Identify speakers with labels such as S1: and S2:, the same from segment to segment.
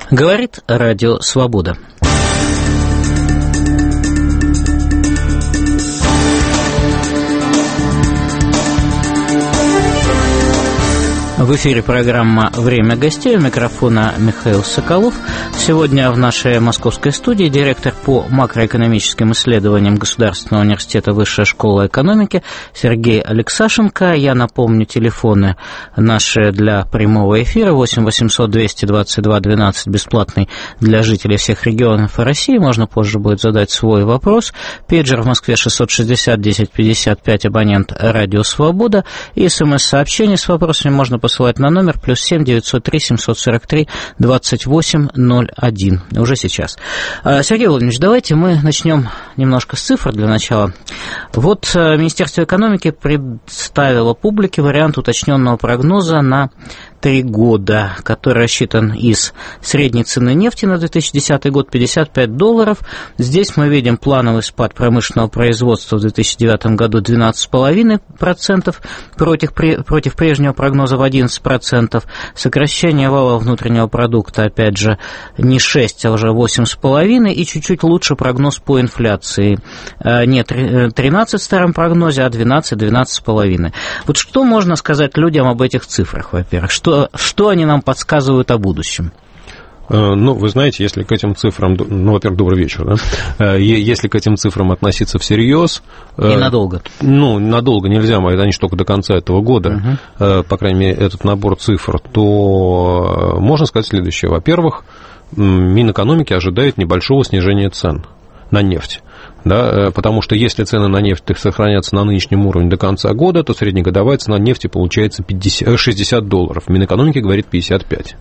S1: Говорит Радио Свобода. В эфире программа «Время гостей». У микрофона Михаил Соколов. Сегодня в нашей московской студии директор по макроэкономическим исследованиям Государственного университета Высшая школа экономики Сергей Алексашенко. Я напомню, телефоны наши для прямого эфира 8 800 222 12, бесплатный для жителей всех регионов России. Можно позже будет задать свой вопрос. Пейджер в Москве 660 10 55, абонент «Радио Свобода». И СМС-сообщение с вопросами можно посылать на номер +7 903 743 2801. Уже сейчас. Сергей Владимирович, давайте мы начнем немножко с цифр для начала. Вот Министерство экономики представило публике вариант уточненного прогноза на 3 года, который рассчитан из средней цены нефти на 2010 год $55. Здесь мы видим плановый спад промышленного производства в 2009 году 12,5% против прежнего прогноза в 11%. Сокращение валового внутреннего продукта, опять же, не 6, а уже 8,5%. И чуть-чуть лучше прогноз по инфляции. Не 13 в старом прогнозе, а 12-12,5%. Вот что можно сказать людям об этих цифрах, во-первых? Что они нам подсказывают о будущем?
S2: Ну, вы знаете, если к этим цифрам... Ну, во-первых, добрый вечер, да? Если к этим цифрам относиться всерьез...
S1: И надолго.
S2: Ну, надолго нельзя, они же только до конца этого года, по крайней мере, этот набор цифр, то можно сказать следующее. Во-первых, Минэкономики ожидает небольшого снижения цен на нефть. Да, потому что если цены на нефть сохранятся на нынешнем уровне до конца года, то среднегодовая цена нефти получается $60. Минэкономики говорит 55.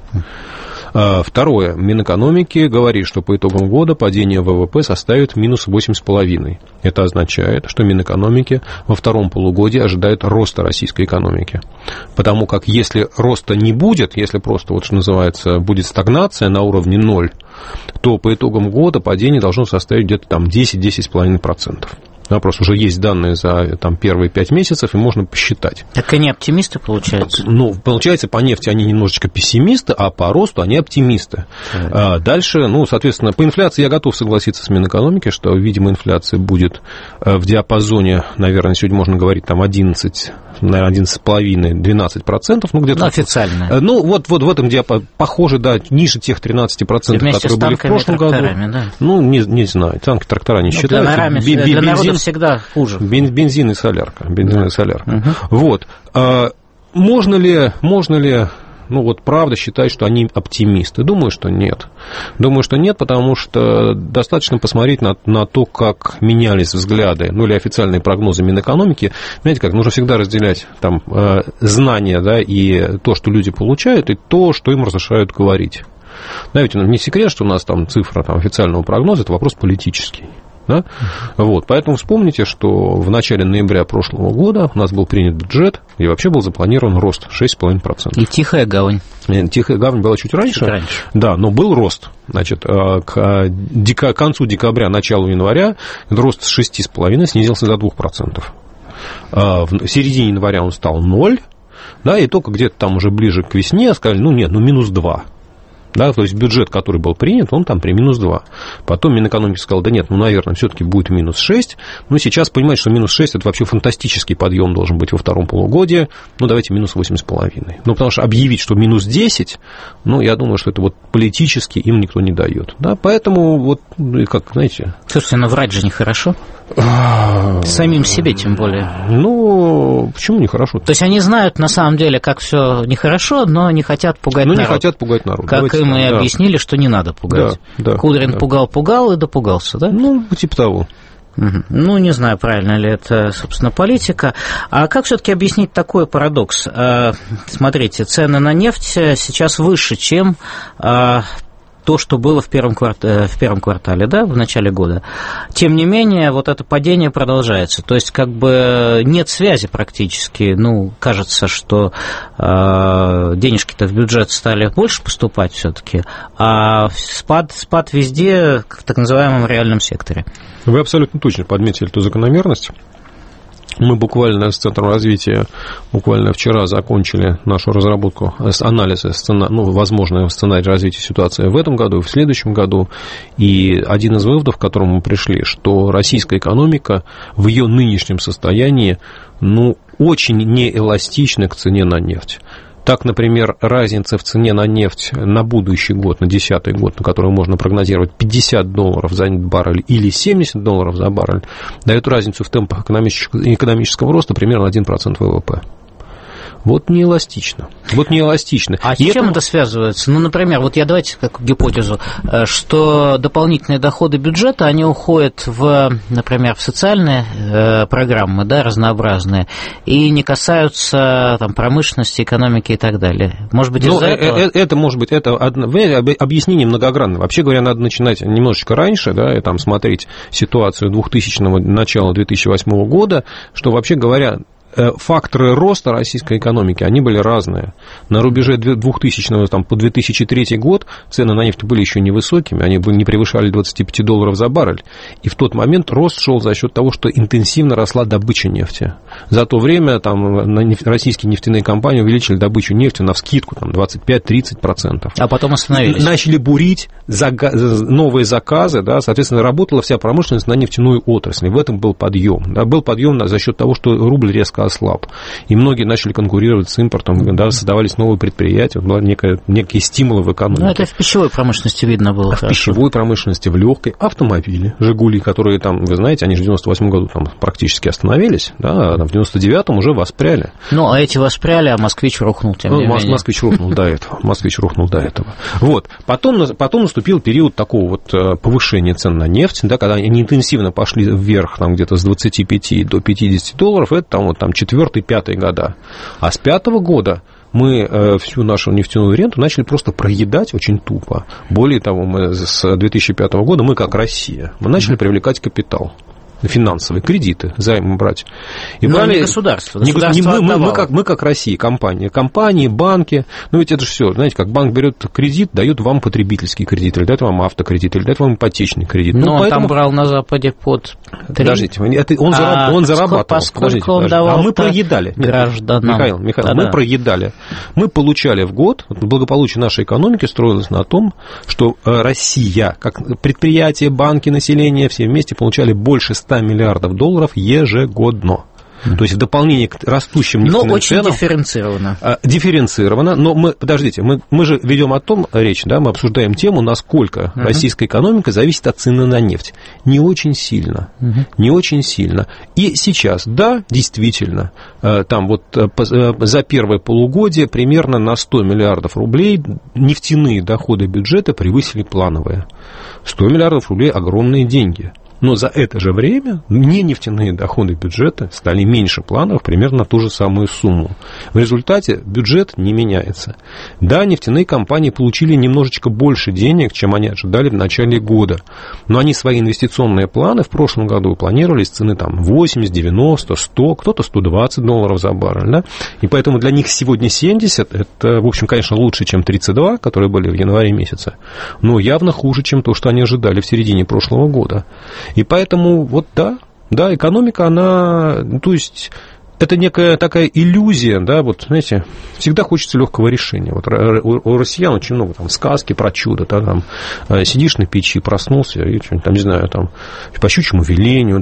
S2: Второе. Минэкономики говорит, что по итогам года падение ВВП составит минус 8,5. Это означает, что Минэкономики во втором полугодии ожидают роста российской экономики. Потому как если роста не будет, если просто, вот что называется, будет стагнация на уровне 0, то по итогам года падение должно составить где-то там 10-10,5%. Да, просто уже есть данные за там, первые 5 месяцев, и можно посчитать.
S1: Так они оптимисты, получается?
S2: Ну, получается, по нефти они немножечко пессимисты, а по росту они оптимисты. Дальше, ну, соответственно, по инфляции я готов согласиться с Минэкономикой, что, видимо, инфляция будет в диапазоне, наверное, сегодня можно говорить, там, 11, наверное, 11,5-12%, ну, где-то...
S1: Ну, официально.
S2: Ну, вот в этом диапазоне, похоже, да, ниже тех 13%, которые были в прошлом году. Да? Ну, не знаю, танки, трактора не считаются.
S1: Для народа всегда хуже.
S2: Бензин и солярка. Вот. Можно ли, ну вот правда считать, что они оптимисты? Думаю, что нет. Потому что достаточно посмотреть на то, как менялись взгляды, ну или официальные прогнозы Минэкономики. Знаете, как нужно всегда разделять там знания, да, и то, что люди получают, и то, что им разрешают говорить. Да, ведь не секрет, что у нас там цифра там, официального прогноза – это вопрос политический. Да? Вот, поэтому вспомните, что в начале ноября прошлого года у нас был принят бюджет, и вообще был запланирован рост 6,5%.
S1: И Тихая гавань.
S2: Тихая гавань была чуть раньше. Да, но был рост. Значит, к концу декабря, началу января рост с 6,5% снизился до 2%. В середине января он стал 0%, да, и только где-то там уже ближе к весне сказали, минус 2%. Да, то есть бюджет, который был принят, он там при минус 2. Потом Минэкономики сказал, да нет, наверное, все-таки будет минус 6. Но сейчас понимаете, что минус 6 – это вообще фантастический подъем должен быть во втором полугодии. Давайте минус 8,5. Потому что объявить, что минус 10, я думаю, что это вот политически им никто не дает. Да, поэтому вот, как, знаете...
S1: Слушайте, врать же нехорошо. Самим себе тем более.
S2: Почему нехорошо?
S1: То есть они знают на самом деле, как все нехорошо, но не хотят пугать народ.
S2: Не хотят пугать народ.
S1: Как им и объяснили, что не надо пугать.
S2: Да,
S1: Кудрин пугал и допугался, да?
S2: Типа того.
S1: Не знаю, правильно ли это, собственно, политика. А как все-таки объяснить такой парадокс? Смотрите, цены на нефть сейчас выше, чем то, что было в первом квартале, да, в начале года. Тем не менее, вот это падение продолжается. То есть, как бы нет связи практически. Кажется, что денежки-то в бюджет стали больше поступать все-таки, а спад везде в так называемом реальном секторе.
S2: Вы абсолютно точно подметили эту закономерность. Мы буквально с Центром развития вчера закончили нашу разработку анализа возможного сценария развития ситуации в этом году и в следующем году. И один из выводов, к которому мы пришли, что российская экономика в ее нынешнем состоянии очень неэластична к цене на нефть. Так, например, разница в цене на нефть на будущий год, на 2010 год, на который можно прогнозировать $50 за баррель или $70 за баррель, дает разницу в темпах экономического роста примерно 1% ВВП. Вот неэластично.
S1: А с чем это связывается? Например, давайте как гипотезу, что дополнительные доходы бюджета, они уходят например, в социальные программы, разнообразные, и не касаются промышленности, экономики и так далее. Может быть, из-за этого?
S2: Объяснение многогранное. Вообще говоря, надо начинать немножечко раньше, и смотреть ситуацию начала 2008 года, что, вообще говоря, факторы роста российской экономики, они были разные. На рубеже 2000 по 2003 год цены на нефть были еще невысокими, они не превышали $25 за баррель. И в тот момент рост шел за счет того, что интенсивно росла добыча нефти. За то время российские нефтяные компании увеличили добычу нефти навскидку 25-30%.
S1: А потом остановились.
S2: Начали бурить новые заказы, соответственно, работала вся промышленность на нефтяную отрасль. В этом был подъем. Был подъем за счет того, что рубль резко ослаб. И многие начали конкурировать с импортом, создавались новые предприятия, была некие стимулы в экономике.
S1: Это в пищевой промышленности видно было.
S2: В пищевой промышленности, в легкой, автомобили, «Жигули», которые вы знаете, они же в 98 году практически остановились, в 99-м уже воспряли.
S1: А эти воспряли, а «Москвич» рухнул, тем не менее.
S2: «Москвич» рухнул до этого. Потом наступил период такого повышения цен на нефть, когда они интенсивно пошли вверх, где-то с 25 до $50, это 4-5 года. А с 5-го года мы всю нашу нефтяную ренту начали просто проедать очень тупо. Более того, мы с 2005 года, мы как Россия, мы начали привлекать капитал. Финансовые кредиты, займы брать.
S1: Но не государство.
S2: Мы как Россия, компании, банки. Ведь это же все, знаете, как банк берет кредит, дает вам потребительский кредит, или дает вам автокредит, или дает вам ипотечный кредит.
S1: Но он там брал на Западе под 3.
S2: Подождите, он зарабатывал.
S1: Сколько он давал?
S2: А мы проедали.
S1: Гражданам.
S2: Михаил, мы проедали. Мы получали в год, благополучие нашей экономики строилось на том, что Россия, как предприятие, банки, население, все вместе получали больше $100 миллиардов ежегодно. То есть в дополнение к растущим нефтяным ценам...
S1: Но очень
S2: дифференцировано. Но мы же ведем о том речь, мы обсуждаем тему, насколько российская экономика зависит от цены на нефть. Не очень сильно. Не очень сильно. И сейчас, действительно, за первое полугодие примерно на 100 миллиардов рублей нефтяные доходы бюджета превысили плановые. 100 миллиардов рублей – огромные деньги. Но за это же время нефтяные доходы бюджета стали меньше планов примерно на ту же самую сумму. В результате бюджет не меняется. Нефтяные компании получили немножечко больше денег, чем они ожидали в начале года. Но они свои инвестиционные планы в прошлом году планировали с цены 80, 90, 100, кто-то $120 за баррель. И поэтому для них сегодня 70, это, в общем, конечно, лучше, чем 32, которые были в январе месяце, но явно хуже, чем то, что они ожидали в середине прошлого года. И поэтому, экономика, она, это некая такая иллюзия, знаете, всегда хочется легкого решения. У россиян очень много сказки про чудо, сидишь на печи, проснулся, и что-нибудь не знаю, по щучьему велению,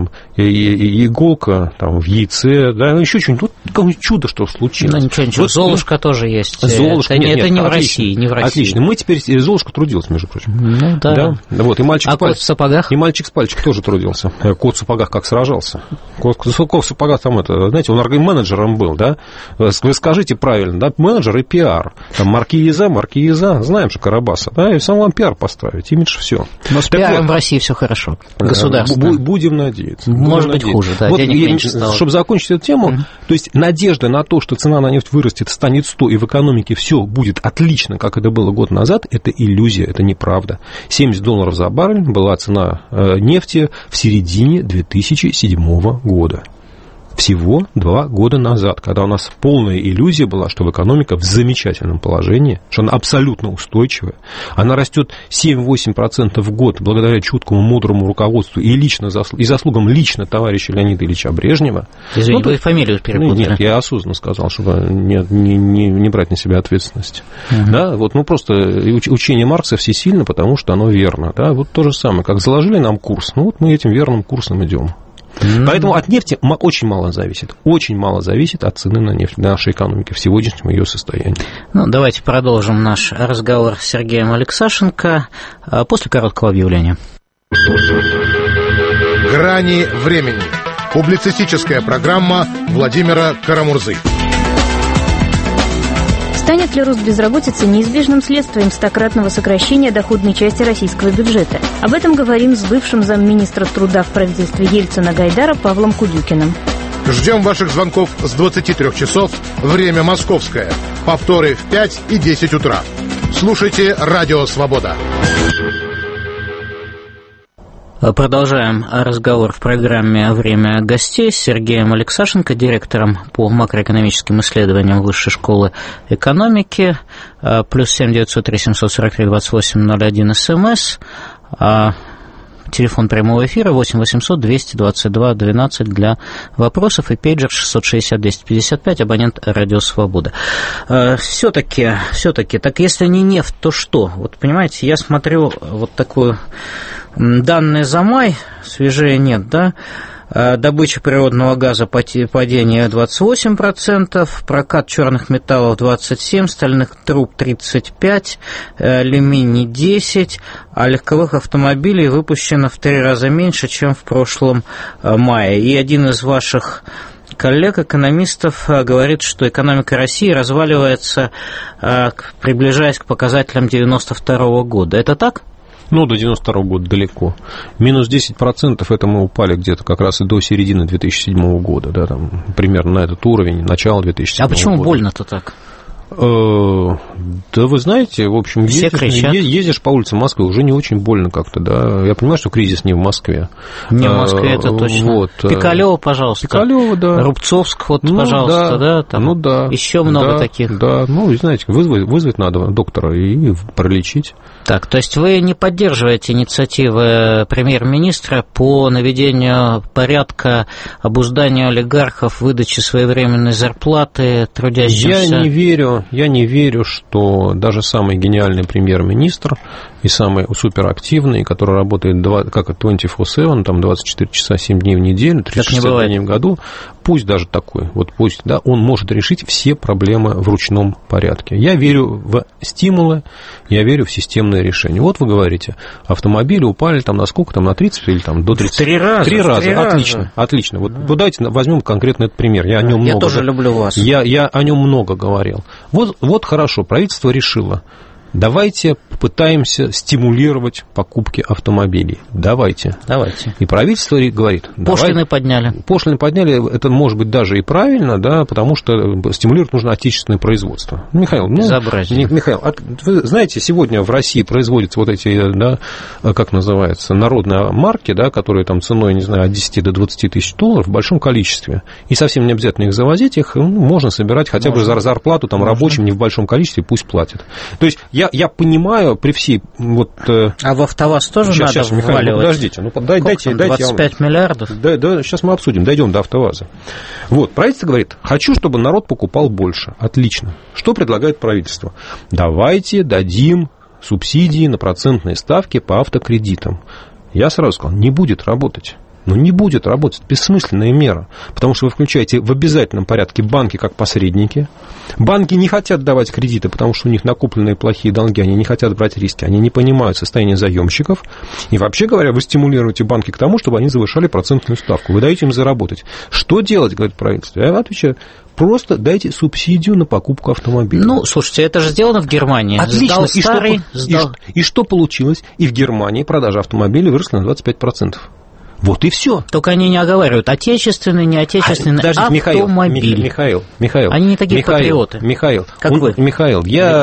S2: иголка в яйце, еще что-нибудь, какое-то чудо, что случилось.
S1: Ничего, Золушка тоже есть.
S2: Золушка,
S1: это не в России, не в России.
S2: Отлично, мы теперь, Золушка трудилась, между прочим. И мальчик
S1: кот в сапогах?
S2: И мальчик с пальчик тоже трудился. Кот в сапогах как сражался. Кот в сапогах знаете, он менеджером был, Вы скажите правильно, менеджер и пиар. Маркиза, знаем же Карабаса, и сам вам пиар поставить, имидж, все.
S1: Но с пиаром в России все хорошо. Государственно.
S2: Будем надеяться.
S1: Может быть, хуже, денег меньше стало.
S2: Чтобы закончить эту тему, то есть надежда на то, что цена на нефть вырастет, станет 100, и в экономике все будет отлично, как это было год назад, это иллюзия, это неправда. $70 за баррель была цена нефти в середине 2007 года. Всего 2 года назад, когда у нас полная иллюзия была, что экономика в замечательном положении, что она абсолютно устойчивая, она растет 7-8% в год благодаря чуткому, мудрому руководству и заслугам лично товарища Леонида Ильича Брежнева.
S1: Извини, вы фамилию перепутали.
S2: Нет, я осознанно сказал, чтобы не брать на себя ответственность. Да, вот, просто учение Маркса всесильно, потому что оно верно. Да? Вот то же самое, как заложили нам курс, вот мы этим верным курсом идем. Поэтому от нефти очень мало зависит от цены на нефть в нашей экономике, в сегодняшнем ее состоянии.
S1: Давайте продолжим наш разговор с Сергеем Алексашенко после короткого объявления.
S3: «Грани времени». Публицистическая программа Владимира Карамурзы.
S4: Станет ли рост безработицы неизбежным следствием стократного сокращения доходной части российского бюджета? Об этом говорим с бывшим замминистра труда в правительстве Ельцина-Гайдара Павлом Кудюкиным.
S3: Ждем ваших звонков с 23 часов, время московское. Повторы в 5 и 10 утра. Слушайте «Радио Свобода».
S1: Продолжаем разговор в программе «Время гостей» с Сергеем Алексашенко, директором по макроэкономическим исследованиям Высшей школы экономики. +7 903 743 2801 СМС. Телефон прямого эфира 8 800 222 12 для вопросов и пейджер 660 255, абонент «Радио Свобода». Все-таки, так если не нефть, то что? Вот понимаете, я смотрю вот такую данные за май, свежее нет, да? Добыча природного газа падение 28%, прокат черных металлов 27%, стальных труб 35%, алюминий 10%, а легковых автомобилей выпущено в 3 раза меньше, чем в прошлом мае. И один из ваших коллег, экономистов, говорит, что экономика России разваливается, приближаясь к показателям 1992 года. Это так?
S2: До 92 года далеко. Минус 10% это мы упали где-то как раз и до середины 2007 года, да, там, примерно на этот уровень, начало 2007 года.
S1: А почему больно-то так?
S2: Да вы знаете, в общем, ездишь по улицам Москвы, уже не очень больно как-то, да. Я понимаю, что кризис не в Москве.
S1: Не в Москве, это точно. Вот. Пикалёво, пожалуйста.
S2: Пикалёво, да.
S1: Рубцовск, вот, пожалуйста, да. Там
S2: да.
S1: Еще много таких.
S2: Да, знаете, вызвать надо доктора и пролечить.
S1: Так, то есть вы не поддерживаете инициативы премьер-министра по наведению порядка, обузданию олигархов, выдаче своевременной зарплаты трудящимся?
S2: Я не верю, что даже самый гениальный премьер-министр и самый суперактивный, который работает как 24/7, там 24 часа 7 дней в неделю, 365 дней в году, пусть даже такой, пусть, да, он может решить все проблемы в ручном порядке. Я верю в стимулы, я верю в системное решение. Вот вы говорите, автомобили упали там на сколько, там на 30 или там до 30?
S1: 3 раза.
S2: 3 раза, отлично. Вот давайте возьмем конкретно этот пример. Я
S1: тоже люблю вас.
S2: Я о нем много говорил. Вот хорошо, правительство решило. Давайте попытаемся стимулировать покупки автомобилей. Давайте. И правительство говорит...
S1: Пошлины подняли.
S2: Это может быть даже и правильно, да, потому что стимулировать нужно отечественное производство. Михаил, вы знаете, сегодня в России производятся вот эти, да, как называется, народные марки, да, которые там ценой, не знаю, от 10 до 20 тысяч долларов в большом количестве. И совсем не обязательно их завозить, их можно собирать хотя бы за зарплату там, рабочим не в большом количестве, пусть платят. То есть я понимаю при всей... А
S1: в АвтоВАЗ тоже надо вваливать?
S2: Подождите. Дайте
S1: 25 миллиардов?
S2: Да, сейчас мы обсудим, дойдем до АвтоВАЗа. Правительство говорит, хочу, чтобы народ покупал больше. Отлично. Что предлагает правительство? Давайте дадим субсидии на процентные ставки по автокредитам. Я сразу сказал, не будет работать. Не будет работать. Бессмысленная мера. Потому что вы включаете в обязательном порядке банки как посредники. Банки не хотят давать кредиты, потому что у них накопленные плохие долги, они не хотят брать риски, они не понимают состояние заемщиков. И вообще говоря, вы стимулируете банки к тому, чтобы они завышали процентную ставку. Вы даете им заработать. Что делать, говорит правительство? Я отвечаю, просто дайте субсидию на покупку автомобиля.
S1: Слушайте, это же сделано в Германии.
S2: Отлично. И что получилось? И в Германии продажа автомобилей выросла на 25%. Вот и все.
S1: Только они не оговаривают отечественный, неотечественный автомобиль.
S2: Михаил.
S1: Они не такие патриоты.
S2: Михаил,
S1: как вы.
S2: Михаил,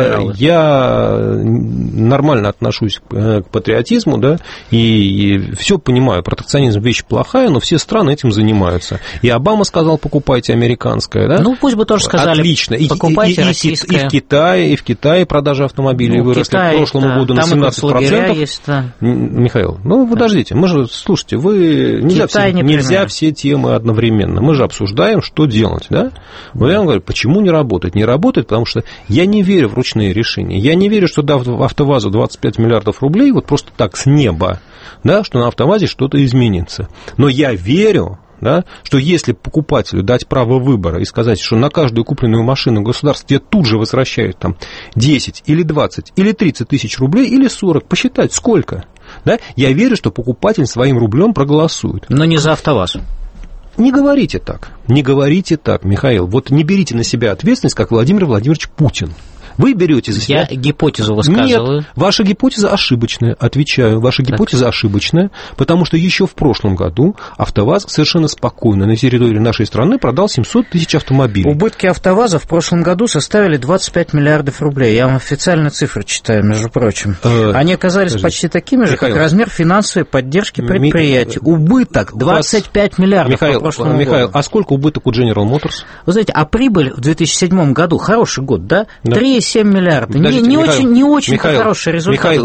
S2: я нормально отношусь к патриотизму, да, и все понимаю, протекционизм вещь плохая, но все страны этим занимаются. И Обама сказал, покупайте американское, да?
S1: Ну, пусть бы тоже сказали,
S2: отлично.
S1: покупайте российское.
S2: И в Китае продажи автомобилей выросли к прошлому году на 17%.
S1: Есть, да.
S2: Михаил, подождите, слушайте, нельзя все темы одновременно. Мы же обсуждаем, что делать, да? Вот я вам говорю, почему не работает? Не работает, потому что я не верю в ручные решения. Я не верю, что дав АвтоВАЗу 25 миллиардов рублей, вот просто так с неба, да, что на АвтоВАЗе что-то изменится. Но я верю, да, что если покупателю дать право выбора и сказать, что на каждую купленную машину государство тебе тут же возвращает там 10 или 20 или 30 тысяч рублей или 40, посчитать сколько, да, я верю, что покупатель своим рублем проголосует.
S1: Но не за АвтоВАЗ.
S2: Не говорите так, Михаил. Вот не берите на себя ответственность, как Владимир Владимирович Путин. Вы берете за себя...
S1: Я гипотезу высказываю.
S2: Нет, ваша гипотеза ошибочная, отвечаю. Ваша гипотеза ошибочная, потому что еще в прошлом году АвтоВАЗ совершенно спокойно на территории нашей страны продал 700 тысяч автомобилей.
S1: Убытки АвтоВАЗа в прошлом году составили 25 миллиардов рублей. Я вам официально цифры читаю, между прочим. Они оказались почти такими же, как размер финансовой поддержки предприятий. Убыток 25 миллиардов по прошлому году.
S2: Михаил, а сколько убыток у General Motors?
S1: Вы знаете, а прибыль в 2007 году, хороший год, да? 3,7 миллиарда. Не очень хороший результат.
S2: Михаил,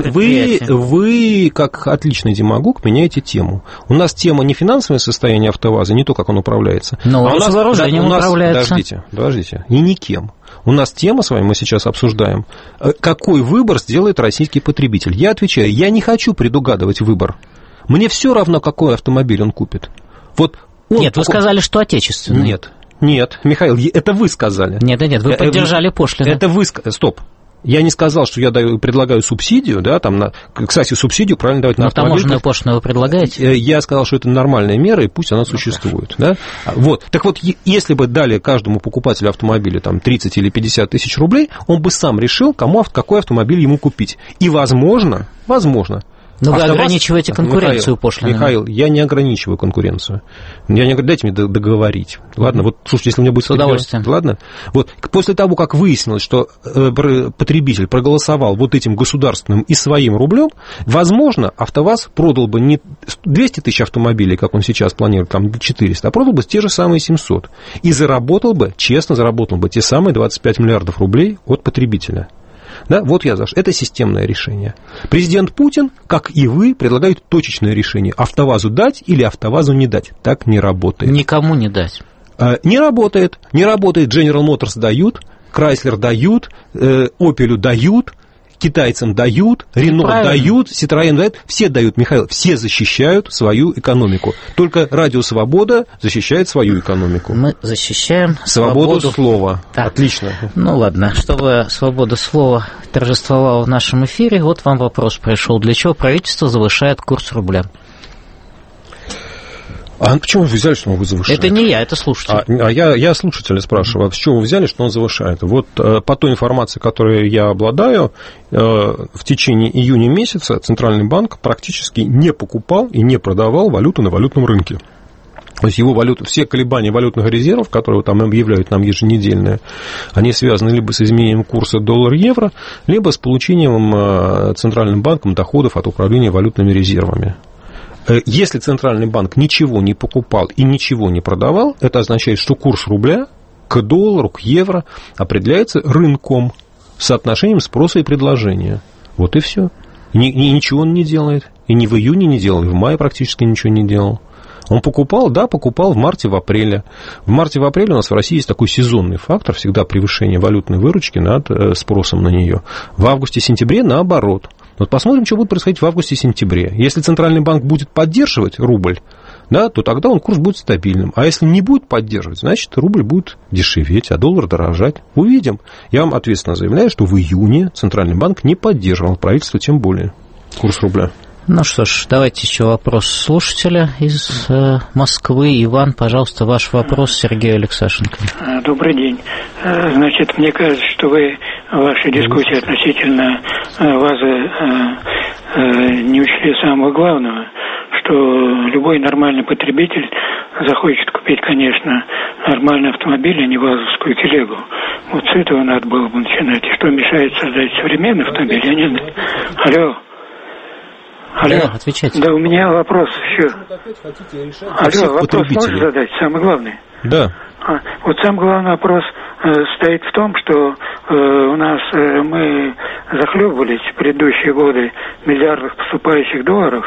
S2: вы, как отличный демагог, меняете тему. У нас тема не финансовое состояние АвтоВАЗа, не то, как он управляется.
S1: Но у нас вооружением управляется.
S2: Подождите. И никем. У нас тема с вами, мы сейчас обсуждаем, какой выбор сделает российский потребитель. Я отвечаю, я не хочу предугадывать выбор. Мне все равно, какой автомобиль он купит.
S1: Нет, вы сказали, что отечественный.
S2: Нет, Михаил, это вы сказали.
S1: Нет, вы поддержали пошлину.
S2: Это вы... Стоп. Я не сказал, что я предлагаю субсидию, да, кстати, субсидию правильно давать на автомобиль.
S1: Таможенную пошлину вы предлагаете?
S2: Я сказал, что это нормальная мера, и пусть она существует, да. Так вот, если бы дали каждому покупателю автомобиля 30 или 50 тысяч рублей, он бы сам решил, какой автомобиль ему купить. И возможно,
S1: но вы ограничиваете конкуренцию пошлинами.
S2: Михаил, я не ограничиваю конкуренцию. Дайте мне договорить. Ладно, слушайте, если у меня будет...
S1: С удовольствием.
S2: Ладно? После того, как выяснилось, что потребитель проголосовал этим государственным и своим рублем, возможно, АвтоВАЗ продал бы не 200 тысяч автомобилей, как он сейчас планирует, 400, а продал бы те же самые 700. И честно заработал бы те самые 25 миллиардов рублей от потребителя. Да, я за что. Это системное решение. Президент Путин, как и вы, предлагает точечное решение. АвтоВАЗу дать или АвтоВАЗу не дать. Так не работает.
S1: Никому не дать.
S2: Не работает. General Motors дают, Chrysler дают, Opel дают, китайцам дают, Renault дают, Citroёn дают, все дают, Михаил, все защищают свою экономику. Только Радио Свобода защищает свою экономику.
S1: Мы защищаем
S2: свободу слова.
S1: Так.
S2: Отлично.
S1: Ладно, чтобы свобода слова торжествовала в нашем эфире, вам вопрос пришел. Для чего правительство завышает курс рубля?
S2: А почему вы взяли, что он завышает?
S1: Это не я, это слушатель.
S2: Я слушателя спрашиваю, с чего вы взяли, что он завышает? По той информации, которой я обладаю, в течение июня месяца Центральный банк практически не покупал и не продавал валюту на валютном рынке. То есть все колебания валютных резервов, которые объявляют нам еженедельные, они связаны либо с изменением курса доллар-евро, либо с получением Центральным банком доходов от управления валютными резервами. Если Центральный банк ничего не покупал и ничего не продавал, это означает, что курс рубля к доллару, к евро определяется рынком, соотношением спроса и предложения. И все. Ничего он не делает. И ни в июне не делал, и в мае практически ничего не делал. Он покупал в марте, в апреле. В марте, в апреле у нас в России есть такой сезонный фактор, всегда превышение валютной выручки над спросом на нее. В августе-сентябре наоборот. Посмотрим, что будет происходить в августе-сентябре. Если Центральный банк будет поддерживать рубль, то тогда курс будет стабильным. А если не будет поддерживать, значит, рубль будет дешеветь, а доллар дорожать. Увидим. Я вам ответственно заявляю, что в июне Центральный банк не поддерживал, правительство тем более, курс рубля.
S1: Ну что ж, давайте еще вопрос слушателя из Москвы. Иван, пожалуйста, ваш вопрос Сергею Алексашенко.
S5: Добрый день. Значит, мне кажется, что вы в вашей дискуссии относительно ВАЗа не учли самого главного, что любой нормальный потребитель захочет купить, конечно, нормальный автомобиль, а не вазовскую телегу. Вот с этого надо было бы начинать. И что мешает создать современный автомобиль? Я не знаю. Алло.
S1: Да, отвечайте.
S5: Да, у меня вопрос еще. Алло, вопрос можешь задать? Самый главный.
S2: Да.
S5: Вот самый главный вопрос стоит в том, что у нас мы захлебывались в предыдущие годы в миллиардах поступающих долларов,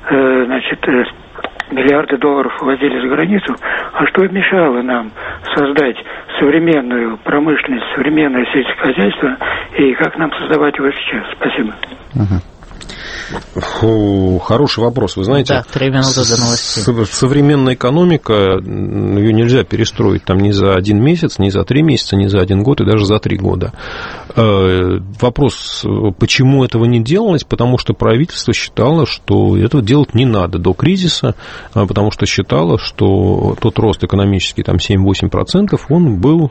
S5: миллиарды долларов увозили за границу. А что мешало нам создать современную промышленность, современное сельское хозяйство, и как нам создавать его сейчас? Спасибо.
S2: Хороший вопрос. Вы знаете,
S1: да, 3 минуты до новостей.
S2: Современная экономика, ее нельзя перестроить там ни за 1 месяц, ни за 3 месяца, ни за 1 год и даже за 3 года. Вопрос, почему этого не делалось? Потому что правительство считало, что этого делать не надо до кризиса, потому что считало, что тот рост экономический, там 7-8%, он был,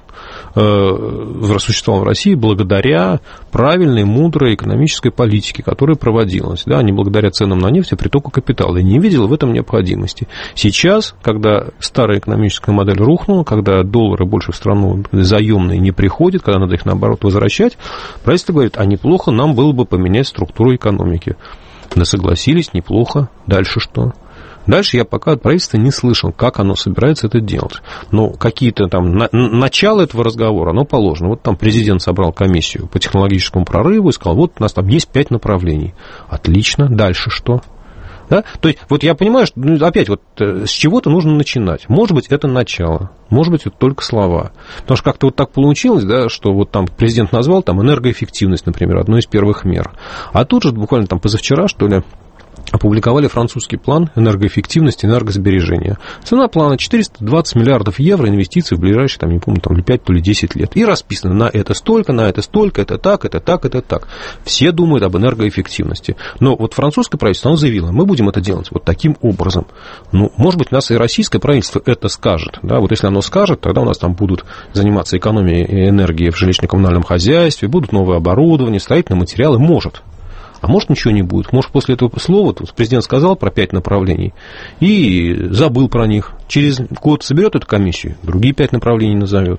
S2: существовал в России благодаря правильной, мудрой экономической политике, которая проводилась, да, не благодаря ценам на нефть и притоку капитала, и не видела в этом необходимости. Сейчас, когда старая экономическая модель рухнула, когда доллары больше в страну заемные не приходят, когда надо их, наоборот, возвращать, правительство говорит, а неплохо нам было бы поменять структуру экономики. Да согласились, неплохо. Дальше что? Дальше я пока от правительства не слышал, как оно собирается это делать. Но какие-то там... Начало этого разговора, оно положено. Вот там президент собрал комиссию по технологическому прорыву и сказал, вот у нас там есть 5 направлений. Отлично. Дальше что? Да? То есть, вот я понимаю, что, опять, вот с чего-то нужно начинать. Может быть, это начало. Может быть, это только слова. Потому что как-то вот так получилось, да, что вот там президент назвал там энергоэффективность, например, одной из первых мер. А тут же буквально там позавчера, что ли, опубликовали французский план энергоэффективности и энергосбережения. Цена плана 420 миллиардов евро инвестиций в ближайшие, там, не помню, там, 5 или 10 лет. И расписано на это столько, это так, это так, это так. Все думают об энергоэффективности. Но вот французское правительство, оно заявило, мы будем это делать вот таким образом. Ну, может быть, у нас и российское правительство это скажет. Да? Вот если оно скажет, тогда у нас там будут заниматься экономией энергии в жилищно-коммунальном хозяйстве, будут новые оборудования, строительные материалы. Может. А может, ничего не будет. Может, после этого слова президент сказал про 5 направлений и забыл про них. Через год соберет эту комиссию, другие 5 направлений назовет.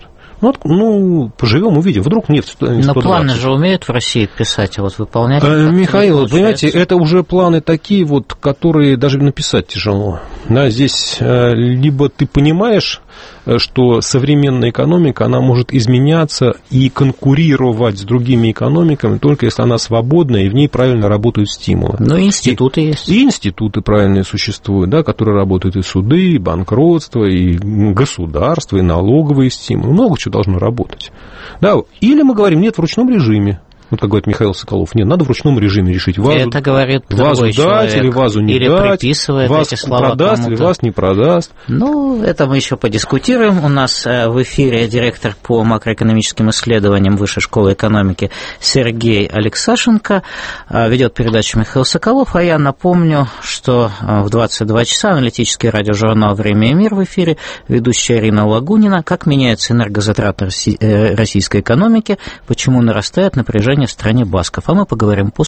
S2: Ну, поживем, увидим. Вдруг нефть 120.
S1: Но планы же умеют в России писать, а вот выполнять...
S2: Михаил, понимаете, это уже планы такие, вот, которые даже написать тяжело. Да, здесь либо ты понимаешь, что современная экономика, она может изменяться и конкурировать с другими экономиками, только если она свободная и в ней правильно работают стимулы.
S1: Но институты есть.
S2: И институты правильные существуют, да, которые работают и суды, и банкротство, и государство, и налоговые стимулы. Много чего должно работать. Да, или мы говорим, нет, в ручном режиме. Вот как говорит Михаил Соколов, нет, надо в ручном режиме решить, вазу,
S1: это говорит
S2: вазу дать человек, или вазу не
S1: или
S2: дать,
S1: приписывает
S2: вас
S1: эти слова
S2: продаст
S1: кому-то.
S2: или вас не продаст.
S1: Ну, это мы еще подискутируем. У нас в эфире директор по макроэкономическим исследованиям Высшей школы экономики Сергей Алексашенко. Ведет передачу Михаил Соколов, а я напомню, что в 22 часа аналитический радиожурнал «Время и мир» в эфире, ведущая Ирина Лагунина. Как меняются энергозатраты российской экономики, почему нарастает напряжение в стране басков. А мы поговорим после.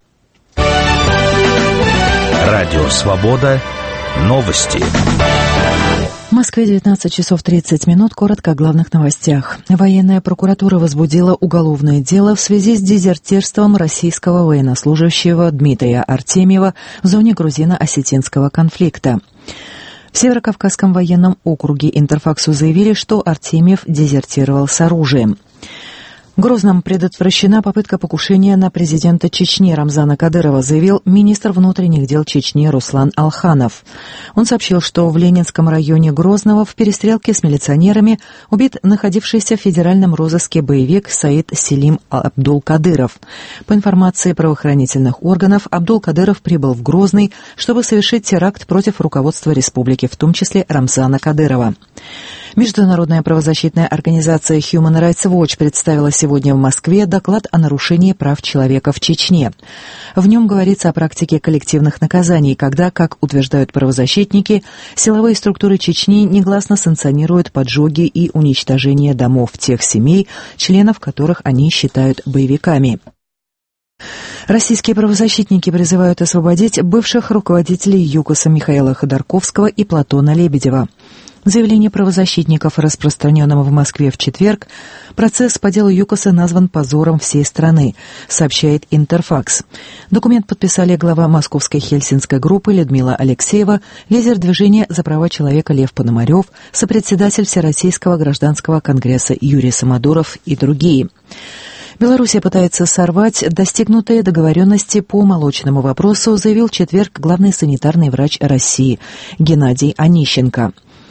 S6: Радио «Свобода». Новости.
S7: В Москве 19 часов 30 минут. Коротко о главных новостях. Военная прокуратура возбудила уголовное дело в связи с дезертирством российского военнослужащего Дмитрия Артемьева в зоне грузино-осетинского конфликта. В Северокавказском военном округе Интерфаксу заявили, что Артемьев дезертировал с оружием. В Грозном предотвращена попытка покушения на президента Чечни Рамзана Кадырова, заявил министр внутренних дел Чечни Руслан Алханов. Он сообщил, что в Ленинском районе Грозного в перестрелке с милиционерами убит находившийся в федеральном розыске боевик Саид Селим Абдул-Кадыров. По информации правоохранительных органов, Абдул-Кадыров прибыл в Грозный, чтобы совершить теракт против руководства республики, в том числе Рамзана Кадырова. Международная правозащитная организация Human Rights Watch представила сегодня в Москве доклад о нарушении прав человека в Чечне. В нем говорится о практике коллективных наказаний, когда, как утверждают правозащитники, силовые структуры Чечни негласно санкционируют поджоги и уничтожение домов тех семей, членов которых они считают боевиками. Российские правозащитники призывают освободить бывших руководителей ЮКОСа Михаила Ходорковского и Платона Лебедева. В заявлении правозащитников, распространенном в Москве в четверг, процесс по делу ЮКОСа назван позором всей страны, сообщает Интерфакс. Документ подписали глава московской хельсинской группы Людмила Алексеева, лидер движения за права человека Лев Пономарев, сопредседатель Всероссийского гражданского конгресса Юрий Самодуров и другие. Белоруссия пытается сорвать достигнутые договоренности по молочному вопросу, заявил в четверг главный санитарный врач России Геннадий Онищенко.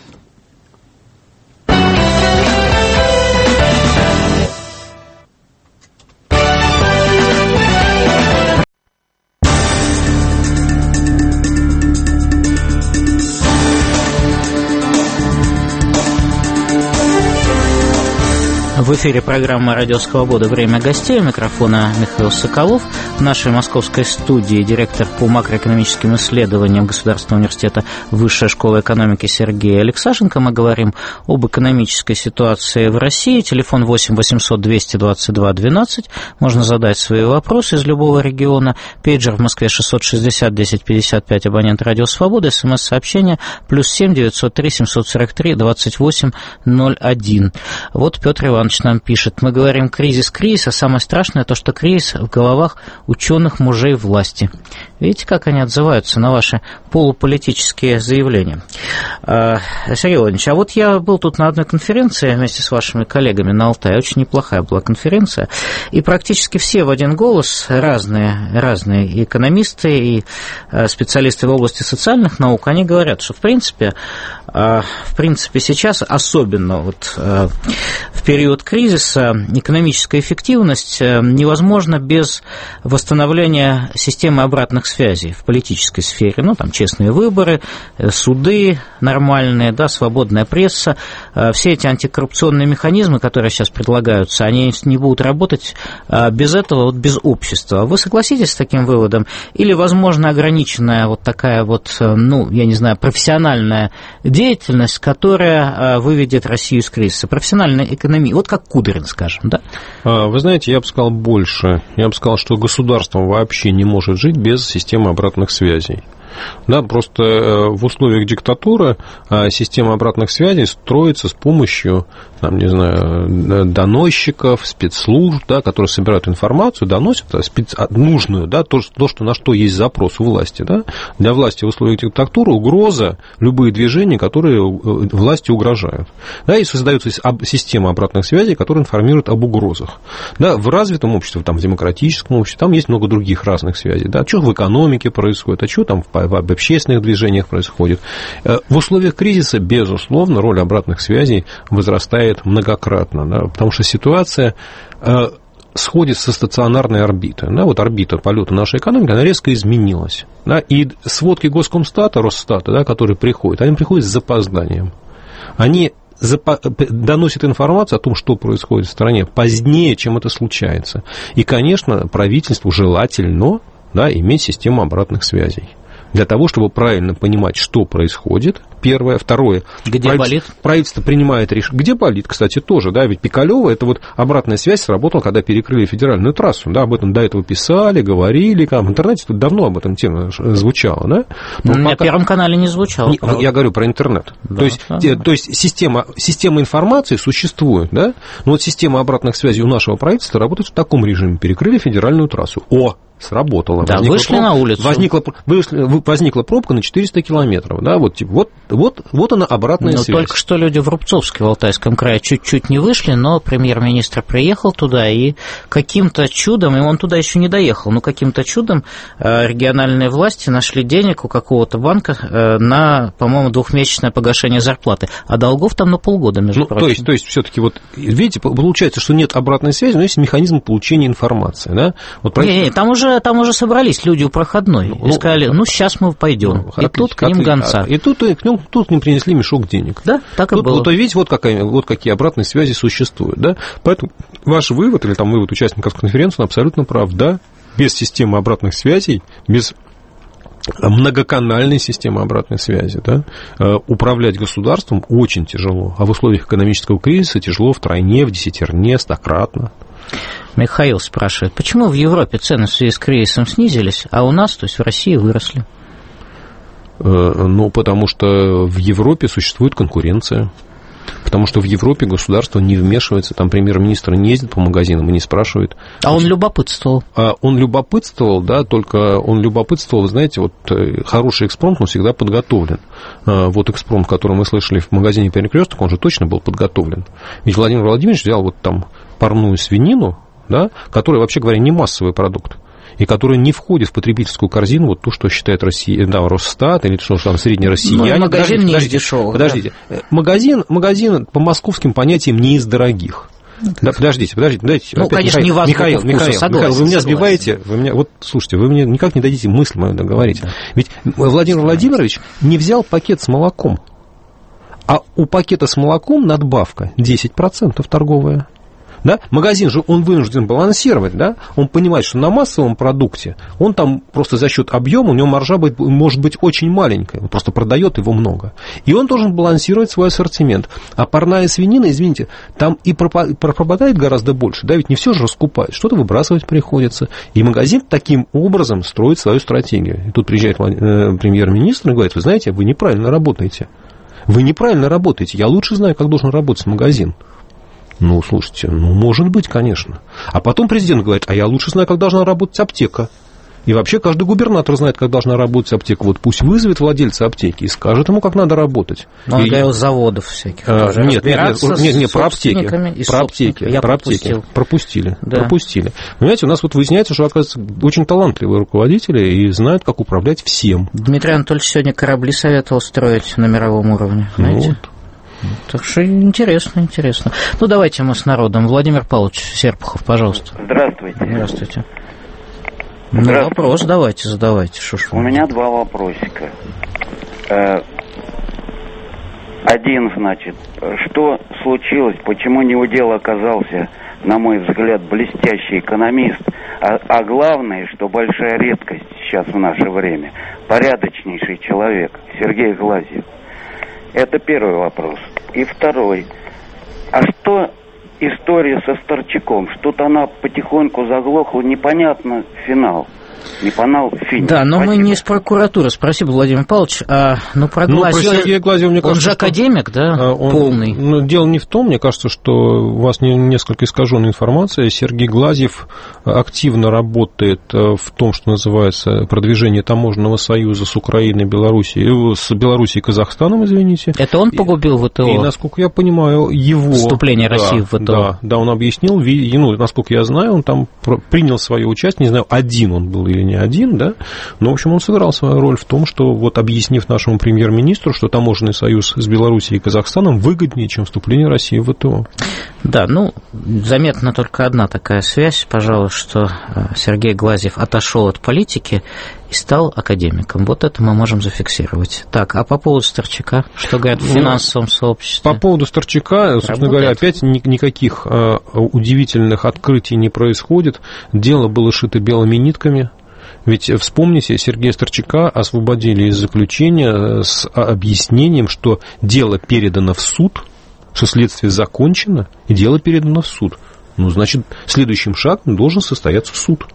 S1: В эфире программа «Радио Свобода. Время гостей». У микрофона Михаил Соколов. В нашей московской студии директор по макроэкономическим исследованиям Государственного университета Высшая школа экономики Сергей Алексашенко. Мы говорим об экономической ситуации в России. Телефон 8 800 222 12. Можно задать свои вопросы из любого региона. Пейджер в Москве 660 10 55. Абонент «Радио Свобода». СМС-сообщение +7 903 743 28 01. Вот Петр Иванович нам пишет: мы говорим кризис, а самое страшное то, что кризис в головах ученых мужей власти. Видите, как они отзываются на ваши полуполитические заявления. Сергей Владимирович, а вот я был тут на одной конференции вместе с вашими коллегами на Алтае, очень неплохая была конференция, и практически все в один голос, разные экономисты и специалисты в области социальных наук, они говорят, что в принципе сейчас, особенно вот в период кризиса, экономическая эффективность невозможна без восстановления системы обратных связей в политической сфере. Ну, там честные выборы, суды нормальные, да, свободная пресса. Все эти антикоррупционные механизмы, которые сейчас предлагаются, они не будут работать без этого, вот без общества. Вы согласитесь с таким выводом? Или, возможно, ограниченная вот такая вот, ну, я не знаю, профессиональная деятельность, которая выведет Россию из кризиса? Профессиональная экономия, вот как Кудрин, скажем, да?
S2: Вы знаете, я бы сказал больше. Я бы сказал, что государство вообще не может жить без системы обратных связей. Да, просто в условиях диктатуры система обратных связей строится с помощью, там, не знаю, доносчиков, спецслужб, да, которые собирают информацию, доносят нужную, да, то, на что есть запрос у власти. Да. Для власти в условиях диктатуры угроза, любые движения, которые власти угрожают. Да, и создается система обратных связей, которая информирует об угрозах. Да, в развитом обществе, там, в демократическом обществе, там есть много других разных связей. Да, что в экономике происходит, а что там в общественных движениях происходит. В условиях кризиса, безусловно, роль обратных связей возрастает многократно, да, потому что ситуация сходит со стационарной орбиты. Да, вот орбита полета нашей экономики, она резко изменилась. Да, и сводки Госкомстата, Росстата, да, которые приходят, они приходят с запозданием. Они доносят информацию о том, что происходит в стране, позднее, чем это случается. И, конечно, правительству желательно, да, иметь систему обратных связей. Для того, чтобы правильно понимать, что происходит, первое. Второе.
S1: Где болит?
S2: Правительство принимает решение. Где болит, кстати, тоже. Да, ведь Пикалёва, это вот обратная связь сработала, когда перекрыли федеральную трассу. Да, об этом до этого писали, говорили. В интернете тут давно об этом тема звучала. Да?
S1: На Первом канале не звучало.
S2: Я говорю про интернет. Да, то есть система информации существует. Да? Но вот система обратных связей у нашего правительства работает в таком режиме. Перекрыли федеральную трассу. Сработало.
S1: Да, вышли на улицу.
S2: Возникла пробка на 400 километров. Да, вот она, обратная связь.
S1: Только что люди в Рубцовске, в Алтайском крае, чуть-чуть не вышли, но премьер-министр приехал туда, и каким-то чудом, и он туда еще не доехал, но каким-то чудом региональные власти нашли денег у какого-то банка на, по-моему, 2-месячное погашение зарплаты, а долгов там на полгода, между прочим.
S2: То есть все-таки, вот, видите, получается, что нет обратной связи, но есть механизм получения информации. Да? Вот
S1: там уже собрались люди у проходной и сказали, сейчас мы пойдем. И тут к ним гонца.
S2: И тут к ним принесли мешок денег.
S1: Да, так и было.
S2: Вот видите, вот какие обратные связи существуют. Да? Поэтому ваш вывод, или там вывод участников конференции, он абсолютно прав. Да? Без системы обратных связей, без многоканальной системы обратной связи, да, управлять государством очень тяжело. А в условиях экономического кризиса тяжело втройне, в десятерне, стократно.
S1: Михаил спрашивает, почему в Европе цены в связи с кризисом снизились, а у нас, то есть в России, выросли?
S2: Ну, потому что в Европе существует конкуренция. Потому что в Европе государство не вмешивается, там премьер-министр не ездит по магазинам и не спрашивает.
S1: А он любопытствовал.
S2: Он любопытствовал, да, только он любопытствовал, вы знаете, вот хороший экспромт, он всегда подготовлен. Вот экспромт, который мы слышали в магазине «Перекресток», он же точно был подготовлен. Ведь Владимир Владимирович взял вот там парную свинину, да, которая, вообще говоря, не массовый продукт, и которая не входит в потребительскую корзину, вот то, что считает Россия, да, Росстат, или что там, средний россиянин.
S1: Ну, магазин не из дешевых.
S2: Подождите. Да? Магазин по московским понятиям не из дорогих. Да, подождите. Дайте,
S1: ну, конечно, не вас
S2: Михаил, вы меня сбиваете, вот, слушайте, вы мне никак не дадите мысль мою договорить. Да. Ведь Владимир Владимирович не взял пакет с молоком, а у пакета с молоком надбавка 10% торговая. Да? Магазин же он вынужден балансировать, да? Он понимает, что на массовом продукте он там просто за счет объема, у него маржа может быть очень маленькая, он просто продает его много. И он должен балансировать свой ассортимент. А парная свинина, извините, там и пропадает гораздо больше, да, ведь не все же раскупают, что-то выбрасывать приходится. И магазин таким образом строит свою стратегию. И тут приезжает премьер-министр и говорит, вы знаете, вы неправильно работаете. Я лучше знаю, как должен работать магазин. Ну, слушайте, может быть, конечно. А потом президент говорит, а я лучше знаю, как должна работать аптека. И вообще каждый губернатор знает, как должна работать аптека. Вот пусть вызовет владельца аптеки и скажет ему, как надо работать.
S1: Он говорил заводов всяких.
S2: Нет, про аптеки. Пропустили. Понимаете, у нас вот выясняется, что, оказывается, очень талантливые руководители и знают, как управлять всем.
S1: Дмитрий Анатольевич сегодня корабли советовал строить на мировом уровне, знаете? Вот. Так что интересно. Ну, давайте мы с народом. Владимир Павлович Серпухов, пожалуйста.
S8: Здравствуйте.
S1: Ну, вопрос давайте, задавайте.
S8: У меня два вопросика. Один, значит, что случилось, почему не у дела оказался, на мой взгляд, блестящий экономист, а главное, что большая редкость сейчас в наше время, порядочнейший человек, Сергей Глазьев. Это первый вопрос. И второй. А что история со Старчаком? Что-то она потихоньку заглохла, непонятно финал. Финиш.
S1: Да, но мы не из прокуратуры. Спасибо, Владимир Павлович. Про
S2: Сергея Глазьева, мне кажется,
S1: он же академик, да, полный.
S2: Дело не в том, мне кажется, что у вас несколько искаженная информация. Сергей Глазьев активно работает в том, что называется продвижение таможенного союза с Украиной, с Белоруссией и Казахстаном, извините.
S1: Это он погубил ВТО?
S2: И, насколько я понимаю, его...
S1: Вступление России в ВТО.
S2: Да, он объяснил, насколько я знаю, он там принял свое участие, не знаю, один он был или не один, да, но, в общем, он сыграл свою роль в том, что, вот, объяснив нашему премьер-министру, что таможенный союз с Белоруссией и Казахстаном выгоднее, чем вступление России в ВТО.
S1: Да, заметна только одна такая связь, пожалуй, что Сергей Глазьев отошел от политики и стал академиком. Вот это мы можем зафиксировать. Так, а по поводу Старчака, что говорят в финансовом сообществе?
S2: По поводу Старчака, собственно говоря, опять никаких удивительных открытий не происходит. Дело было шито белыми нитками. Ведь вспомните, Сергея Старчака освободили из заключения с объяснением, что дело передано в суд, что следствие закончено, и дело передано в суд. Значит, следующим шагом должен состояться суд.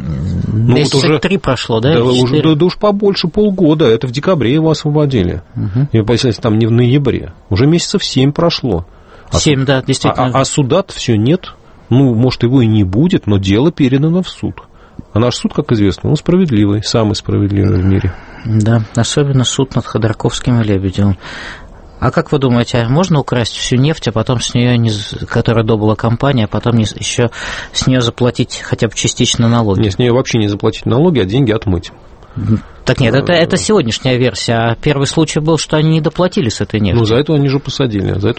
S1: Месяца 3 прошло, да?
S2: Да уж побольше полгода. Это в декабре его освободили. И, если там не в ноябре. Уже месяцев 7 прошло.
S1: 7, да, действительно.
S2: А суда-то все нет. Может, его и не будет, но дело передано в суд. А наш суд, как известно, он справедливый, самый справедливый в мире.
S1: Да, особенно суд над Ходорковским и Лебедевым. А как вы думаете, можно украсть всю нефть, а потом с нее, которая добыла компания, а потом еще с нее заплатить хотя бы частично налоги?
S2: Нет, с нее вообще не заплатить налоги, а деньги отмыть.
S1: Так нет, это сегодняшняя версия. А первый случай был, что они не доплатили с этой нефти.
S2: За это они же посадили, да.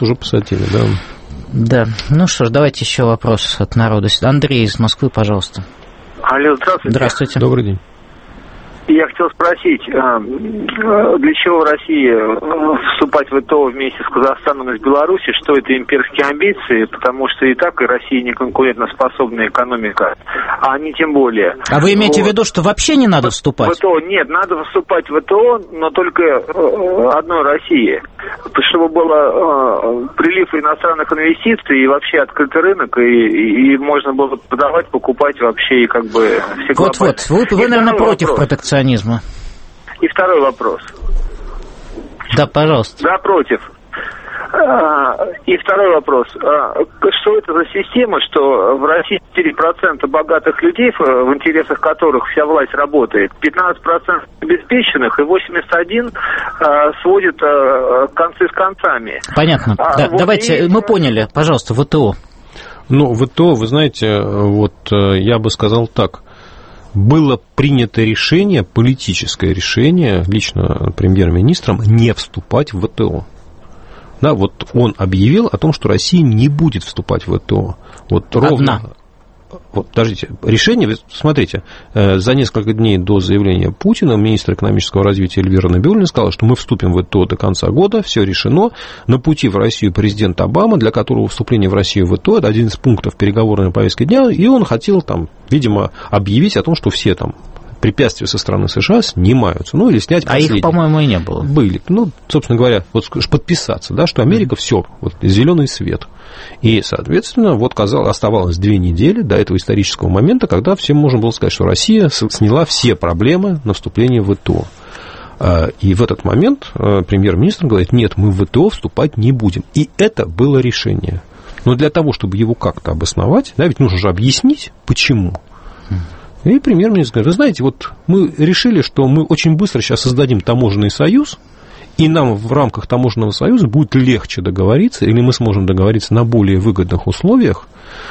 S1: Да, что ж, давайте еще вопрос от народа. Андрей из Москвы, пожалуйста.
S9: Алло, здравствуйте.
S1: Здравствуйте.
S2: Добрый день.
S9: Я хотел спросить, для чего России вступать в ВТО вместе с Казахстаном и с Беларусью? Что это имперские амбиции? Потому что и так и Россия не конкурентоспособная экономика, а они тем более.
S1: А вы имеете в виду, что вообще не надо вступать?
S9: ВТО нет, надо вступать в ВТО, но только одной России. Чтобы был прилив иностранных инвестиций и вообще открытый рынок, и можно было продавать, покупать вообще и как бы все глобальные.
S1: Вот, вы наверное, против протекционизма.
S9: И второй вопрос.
S1: Да, пожалуйста.
S9: Да, против. И второй вопрос. Что это за система, что в России 4% богатых людей, в интересах которых вся власть работает, 15% обеспеченных и 81% сводит концы с концами?
S1: Понятно. Да, вот давайте, мы поняли. Пожалуйста, ВТО.
S2: Ну, ВТО, вы знаете, вот я бы сказал так. Было принято решение, политическое решение, лично премьер-министром, не вступать в ВТО. Да, вот он объявил о том, что Россия не будет вступать в ВТО. Вот ровно. Вот, подождите, решение, смотрите, за несколько дней до заявления Путина министр экономического развития Эльвира Набиуллина сказала, что мы вступим в ВТО до конца года, все решено. На пути в Россию президент Обама, для которого вступление в Россию в ВТО – это один из пунктов переговорной повестки дня, и он хотел там, видимо, объявить о том, что все там препятствия со стороны США снимаются, ну или снять последние.
S1: А их, по-моему, и не было.
S2: Были. Ну, собственно говоря, вот подписаться, да, что Америка все, вот зеленый свет. И, соответственно, вот оставалось 2 недели до этого исторического момента, когда всем можно было сказать, что Россия сняла все проблемы на вступление в ВТО. И в этот момент премьер-министр говорит, нет, мы в ВТО вступать не будем. И это было решение. Но для того, чтобы его как-то обосновать, да, ведь нужно же объяснить, почему. И премьер-министр говорит, вы знаете, вот мы решили, что мы очень быстро сейчас создадим таможенный союз, и нам в рамках таможенного союза будет легче договориться, или мы сможем договориться на более выгодных условиях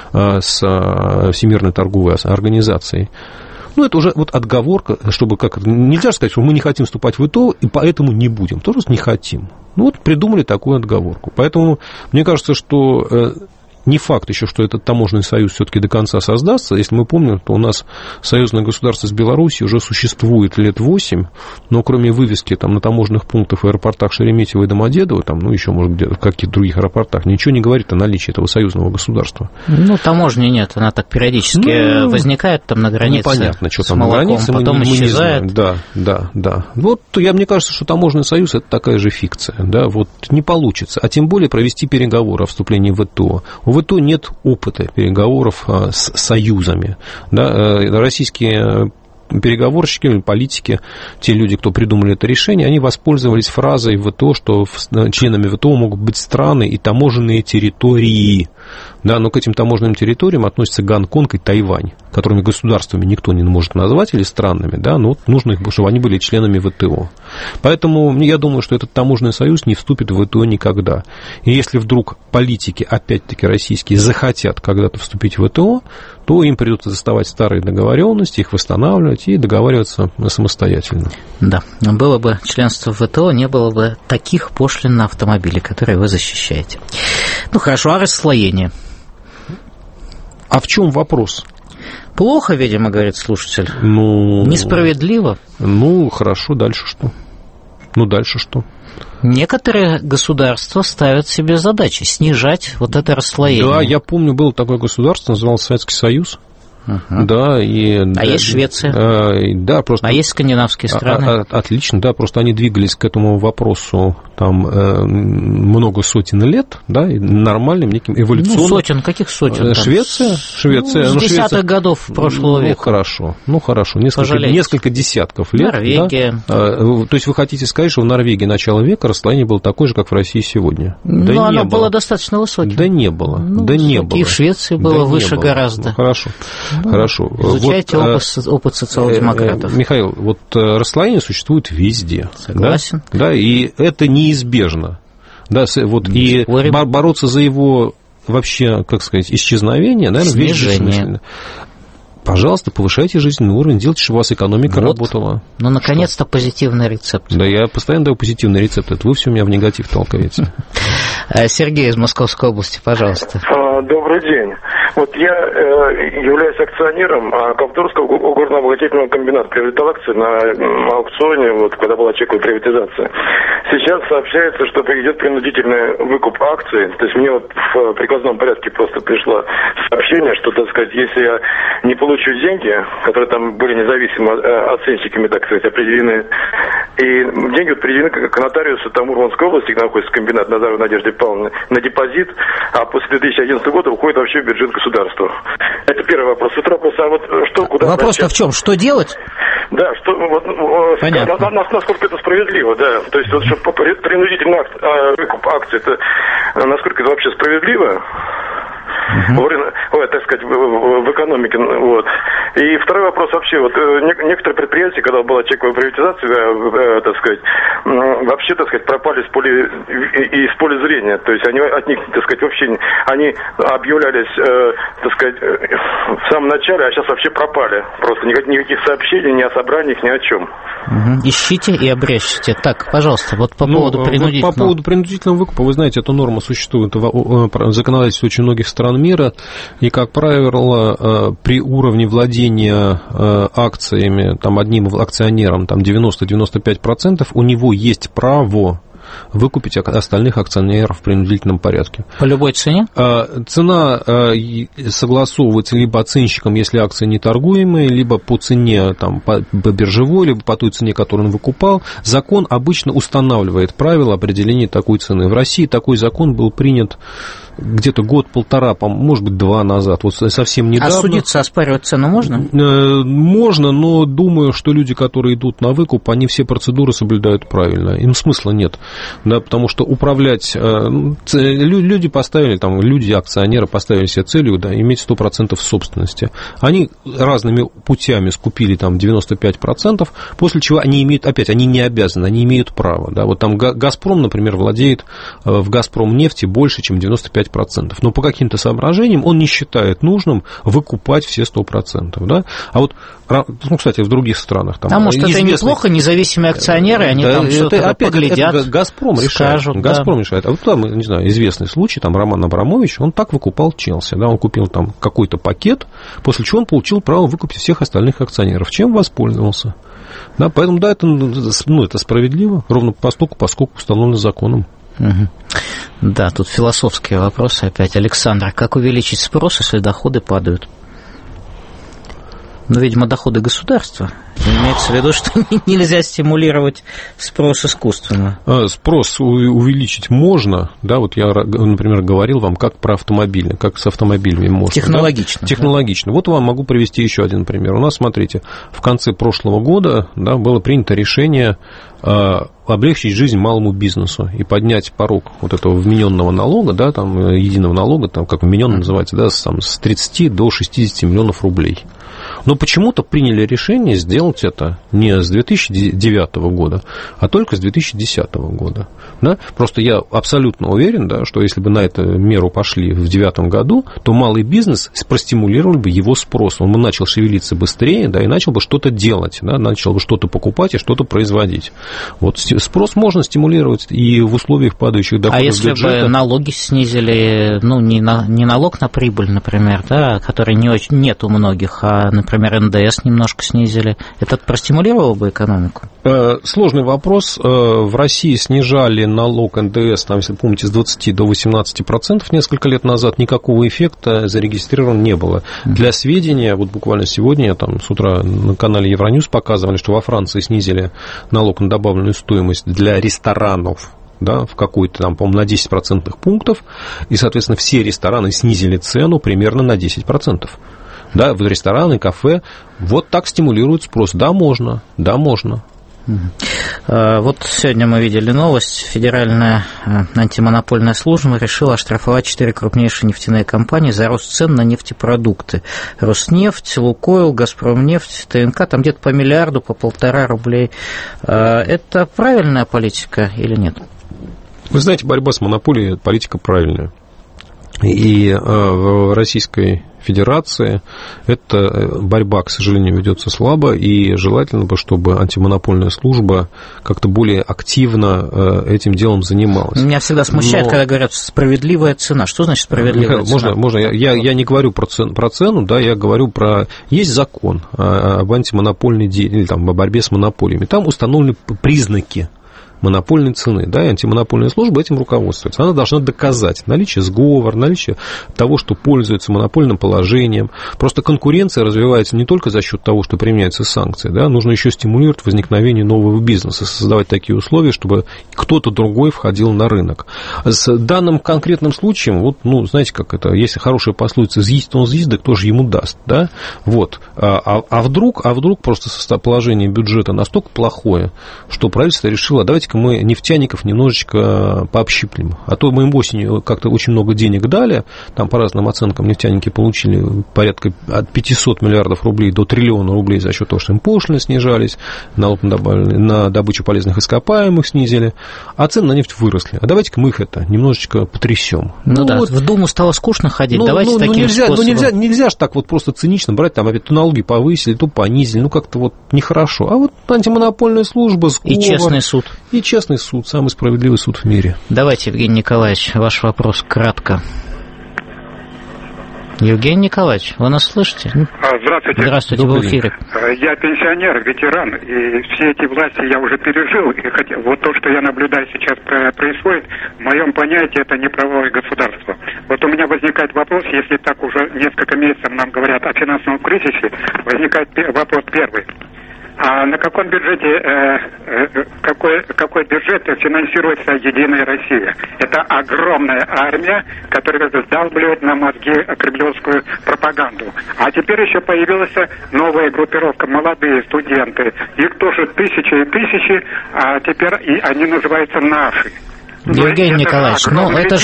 S2: с Всемирной торговой организацией. Ну, это уже вот отговорка, чтобы как нельзя сказать, что мы не хотим вступать в ВТО, и поэтому не будем. Тоже не хотим. Ну, вот придумали такую отговорку. Поэтому мне кажется, что не факт еще, что этот таможенный союз все-таки до конца создастся. Если мы помним, то у нас союзное государство с Белоруссией уже существует лет 8, но кроме вывески там, на таможенных пунктах в аэропортах Шереметьево и Домодедово, там, ну, еще, может, где-то в каких-то других аэропортах, ничего не говорит о наличии этого союзного государства.
S1: Ну, таможни нет, она так периодически возникает там на границе.
S2: Непонятно, что там
S1: молоком,
S2: на границе,
S1: потом исчезает.
S2: Да. Вот мне кажется, что таможенный союз – это такая же фикция, да, вот не получится, а тем более провести переговоры о вступлении в ВТО. У ВТО нет опыта переговоров с союзами. Да, российские переговорщики, политики, те люди, кто придумали это решение, они воспользовались фразой ВТО, что членами ВТО могут быть страны и таможенные территории. Да, но к этим таможенным территориям относятся Гонконг и Тайвань, которыми государствами никто не может назвать или странами, да, но нужно их, чтобы они были членами ВТО. Поэтому я думаю, что этот таможенный союз не вступит в ВТО никогда. И если вдруг политики, опять-таки российские, захотят когда-то вступить в ВТО, то им придется доставать старые договоренности, их восстанавливать и договариваться самостоятельно.
S1: Да, было бы членство в ВТО, не было бы таких пошлин на автомобили, которые вы защищаете. Ну, хорошо, а расслоение?
S2: А в чем вопрос?
S1: Плохо, видимо, говорит слушатель.
S2: Ну,
S1: несправедливо.
S2: Ну, хорошо, дальше что? Дальше что?
S1: Некоторые государства ставят себе задачи снижать вот это расслоение.
S2: Да, я помню, было такое государство, называлось Советский Союз. Да,
S1: есть Швеция.
S2: Да, просто...
S1: А есть скандинавские страны.
S2: Отлично, да, просто они двигались к этому вопросу там много сотен лет, да, и нормальным неким эволюционным...
S1: Ну, сотен, каких сотен?
S2: Швеция.
S1: С 10-х годов прошлого века.
S2: Хорошо, несколько десятков лет.
S1: Норвегия.
S2: Да? То есть вы хотите сказать, что в Норвегии начала века расстояние было такое же, как в России сегодня?
S1: Ну, оно было достаточно высоким.
S2: Да не было, не было.
S1: И в Швеции было выше гораздо.
S2: Хорошо. Хорошо.
S1: Изучайте опыт социал-демократов.
S2: Михаил, вот расслоение существует везде.
S1: Согласен.
S2: Да, и это неизбежно. Да, вот, и бороться за его вообще, как сказать, исчезновение, наверное,
S1: снижение.
S2: Пожалуйста, повышайте жизненный уровень, делайте, чтобы у вас экономика работала.
S1: Ну, наконец-то позитивный рецепт.
S2: Да, я постоянно даю позитивный рецепт. Это вы все меня в негатив толкаете.
S1: Сергей из Московской области, пожалуйста.
S10: Добрый день. Вот я являюсь акционером Ковторского горно-обогатительного комбината. Приобретал акции на аукционе, вот, когда была чековая приватизация. Сейчас сообщается, что идет принудительный выкуп акций. То есть мне вот в приказном порядке просто пришло сообщение, что, так сказать, если я не получу деньги, которые там были независимо оценщиками, так сказать, определены, и деньги определены к нотариусу там Мурманской области, где находится комбинат Назаровой Надежды Павловны, на депозит, а после 2011 года уходит вообще в бюджет государства. Это первый вопрос. Второй вопрос, а вот что, куда...
S1: Вопрос-то в чем? Что делать?
S10: Да, что, вот, насколько это справедливо, да. То есть, вот, что принудительный выкуп акций, это насколько это вообще справедливо? Так сказать, в экономике. Вот. И второй вопрос вообще. Вот, некоторые предприятия, когда была чековая приватизация, так сказать, вообще, так сказать, пропали из поля зрения. То есть они от них, так сказать, вообще они объявлялись, так сказать, в самом начале, а сейчас вообще пропали. Просто никаких сообщений ни о собраниях, ни о чем.
S1: Ищите и обрящите. Так, пожалуйста, вот по поводу принудительного.
S2: По поводу принудительного выкупа, вы знаете, эта норма существует в законодательстве очень многих стран мира, и, как правило, при уровне владения акциями там, одним акционером там, 90-95%, у него есть право выкупить остальных акционеров в принудительном порядке.
S1: По любой цене?
S2: Цена согласовывается либо оценщиком, если акции не торгуемые, либо по цене там, по биржевой, либо по той цене, которую он выкупал. Закон обычно устанавливает правила определения такой цены. В России такой закон был принят где-то год-полтора, может быть, 2 назад, вот совсем недавно.
S1: А судиться, оспаривать цену можно?
S2: Можно, но думаю, что люди, которые идут на выкуп, они все процедуры соблюдают правильно, им смысла нет, да, потому что управлять, люди поставили, там, акционеры поставили себе целью, да, иметь 100% собственности. Они разными путями скупили там 95%, после чего они имеют, опять, они не обязаны, они имеют право, да, вот там «Газпром», например, владеет в «Газпромнефти» больше, чем 95%. Но по каким-то соображениям он не считает нужным выкупать все 100%. Да? А вот, кстати, в других странах... Там,
S1: может, это неплохо, независимые акционеры, они там что-то поглядят,
S2: это «Газпром»
S1: скажут,
S2: решает. «Газпром» решает. А вот там, не знаю, известный случай, там Роман Абрамович, он так выкупал Челси. Да? Он купил там какой-то пакет, после чего он получил право выкупить всех остальных акционеров. Чем воспользовался? Да, поэтому, да, это справедливо, ровно поскольку установлено законом.
S1: Угу. Да, тут философские вопросы опять. Александр, как увеличить спрос, если доходы падают? Ну, видимо, доходы государства. Имеется в виду, что нельзя стимулировать спрос искусственно.
S2: Спрос увеличить можно, да, вот я, например, говорил вам, как про автомобили, как с автомобилями можно.
S1: Технологично.
S2: Да? Технологично. Вот вам могу привести еще один пример. У нас, смотрите, в конце прошлого года, да, было принято решение облегчить жизнь малому бизнесу и поднять порог вот этого вмененного налога, да, там, единого налога, там, как вмененный называется, да, с 30 до 60 миллионов рублей. Но почему-то приняли решение сделать это не с 2009 года, а только с 2010 года. Да? Просто я абсолютно уверен, да, что если бы на эту меру пошли в 2009 году, то малый бизнес простимулировал бы его спрос. Он бы начал шевелиться быстрее, да, и начал бы что-то делать, да, начал бы что-то покупать и что-то производить. Вот спрос можно стимулировать и в условиях падающих доходов бюджета.
S1: А если бы налоги снизили, ну, не налог на прибыль, например, да, который нет у многих, а, например, НДС немножко снизили, это простимулировало бы экономику?
S2: Сложный вопрос. В России снижали налог НДС, там, если помните, с 20 до 18% несколько лет назад. Никакого эффекта зарегистрировано не было. Для сведения, вот буквально сегодня, там, с утра на канале Евроньюз показывали, что во Франции снизили налог на добавленную стоимость для ресторанов, да, в какой-то там, по-моему, на 10% пунктов, и, соответственно, все рестораны снизили цену примерно на 10%. Да, в рестораны, кафе. Вот так стимулирует спрос. Да, можно. Да, можно.
S1: Вот сегодня мы видели новость. Федеральная антимонопольная служба решила оштрафовать 4 крупнейшие нефтяные компании за рост цен на нефтепродукты. Роснефть, Лукойл, Газпромнефть, ТНК, там где-то по миллиарду, по 1,5 рублей. Это правильная политика или нет?
S2: Вы знаете, борьба с монополией – политика правильная. И в российской Федерации. Эта борьба, к сожалению, ведется слабо, и желательно бы, чтобы антимонопольная служба как-то более активно этим делом занималась.
S1: Меня всегда смущает, когда говорят «справедливая цена». Что значит справедливая цена?
S2: Можно я не говорю про цену, да, я говорю про... Есть закон об антимонопольной деятельности, или там, о борьбе с монополиями. Там установлены признаки монопольной цены, да, и антимонопольная служба этим руководствуется. Она должна доказать наличие сговора, наличие того, что пользуется монопольным положением. Просто конкуренция развивается не только за счет того, что применяются санкции, да, нужно еще стимулировать возникновение нового бизнеса, создавать такие условия, чтобы кто-то другой входил на рынок. С данным конкретным случаем, вот, ну, знаете, как это, есть хорошая пословица «з'есть он з'ест, да кто же ему даст», да, вот. А вдруг просто положение бюджета настолько плохое, что правительство решило, давайте мы нефтяников немножечко пообщиплем. А то мы им осенью как-то очень много денег дали, там по разным оценкам нефтяники получили порядка от 500 миллиардов рублей до триллиона рублей за счет того, что им пошлины снижались, налог на добычу полезных ископаемых снизили, а цены на нефть выросли. А давайте-ка мы их это немножечко потрясем.
S1: Ну да, вот, в Думу стало скучно ходить, давайте таким способом.
S2: Нельзя же так вот просто цинично брать, там опять то налоги повысили, то понизили, ну как-то вот нехорошо. А вот антимонопольная служба, сговор,
S1: и честный суд.
S2: И честный суд, самый справедливый суд в мире.
S1: Давайте, Евгений Николаевич, ваш вопрос кратко. Евгений Николаевич, вы нас слышите?
S11: Здравствуйте.
S1: Здравствуйте, вы в эфире.
S11: Я пенсионер, ветеран, и все эти власти я уже пережил. И вот то, что я наблюдаю сейчас происходит, в моем понятии это неправовое государство. Вот у меня возникает вопрос, если так уже несколько месяцев нам говорят о финансовом кризисе, возникает вопрос первый. А на каком бюджете, какой бюджет финансируется «Единая Россия»? Это огромная армия, которая сдалбливает на мозги кремлевскую пропаганду. А теперь еще появилась новая группировка, молодые студенты. Их тоже тысячи и тысячи, а теперь и они называются «наши».
S1: Евгений Николаевич, ну это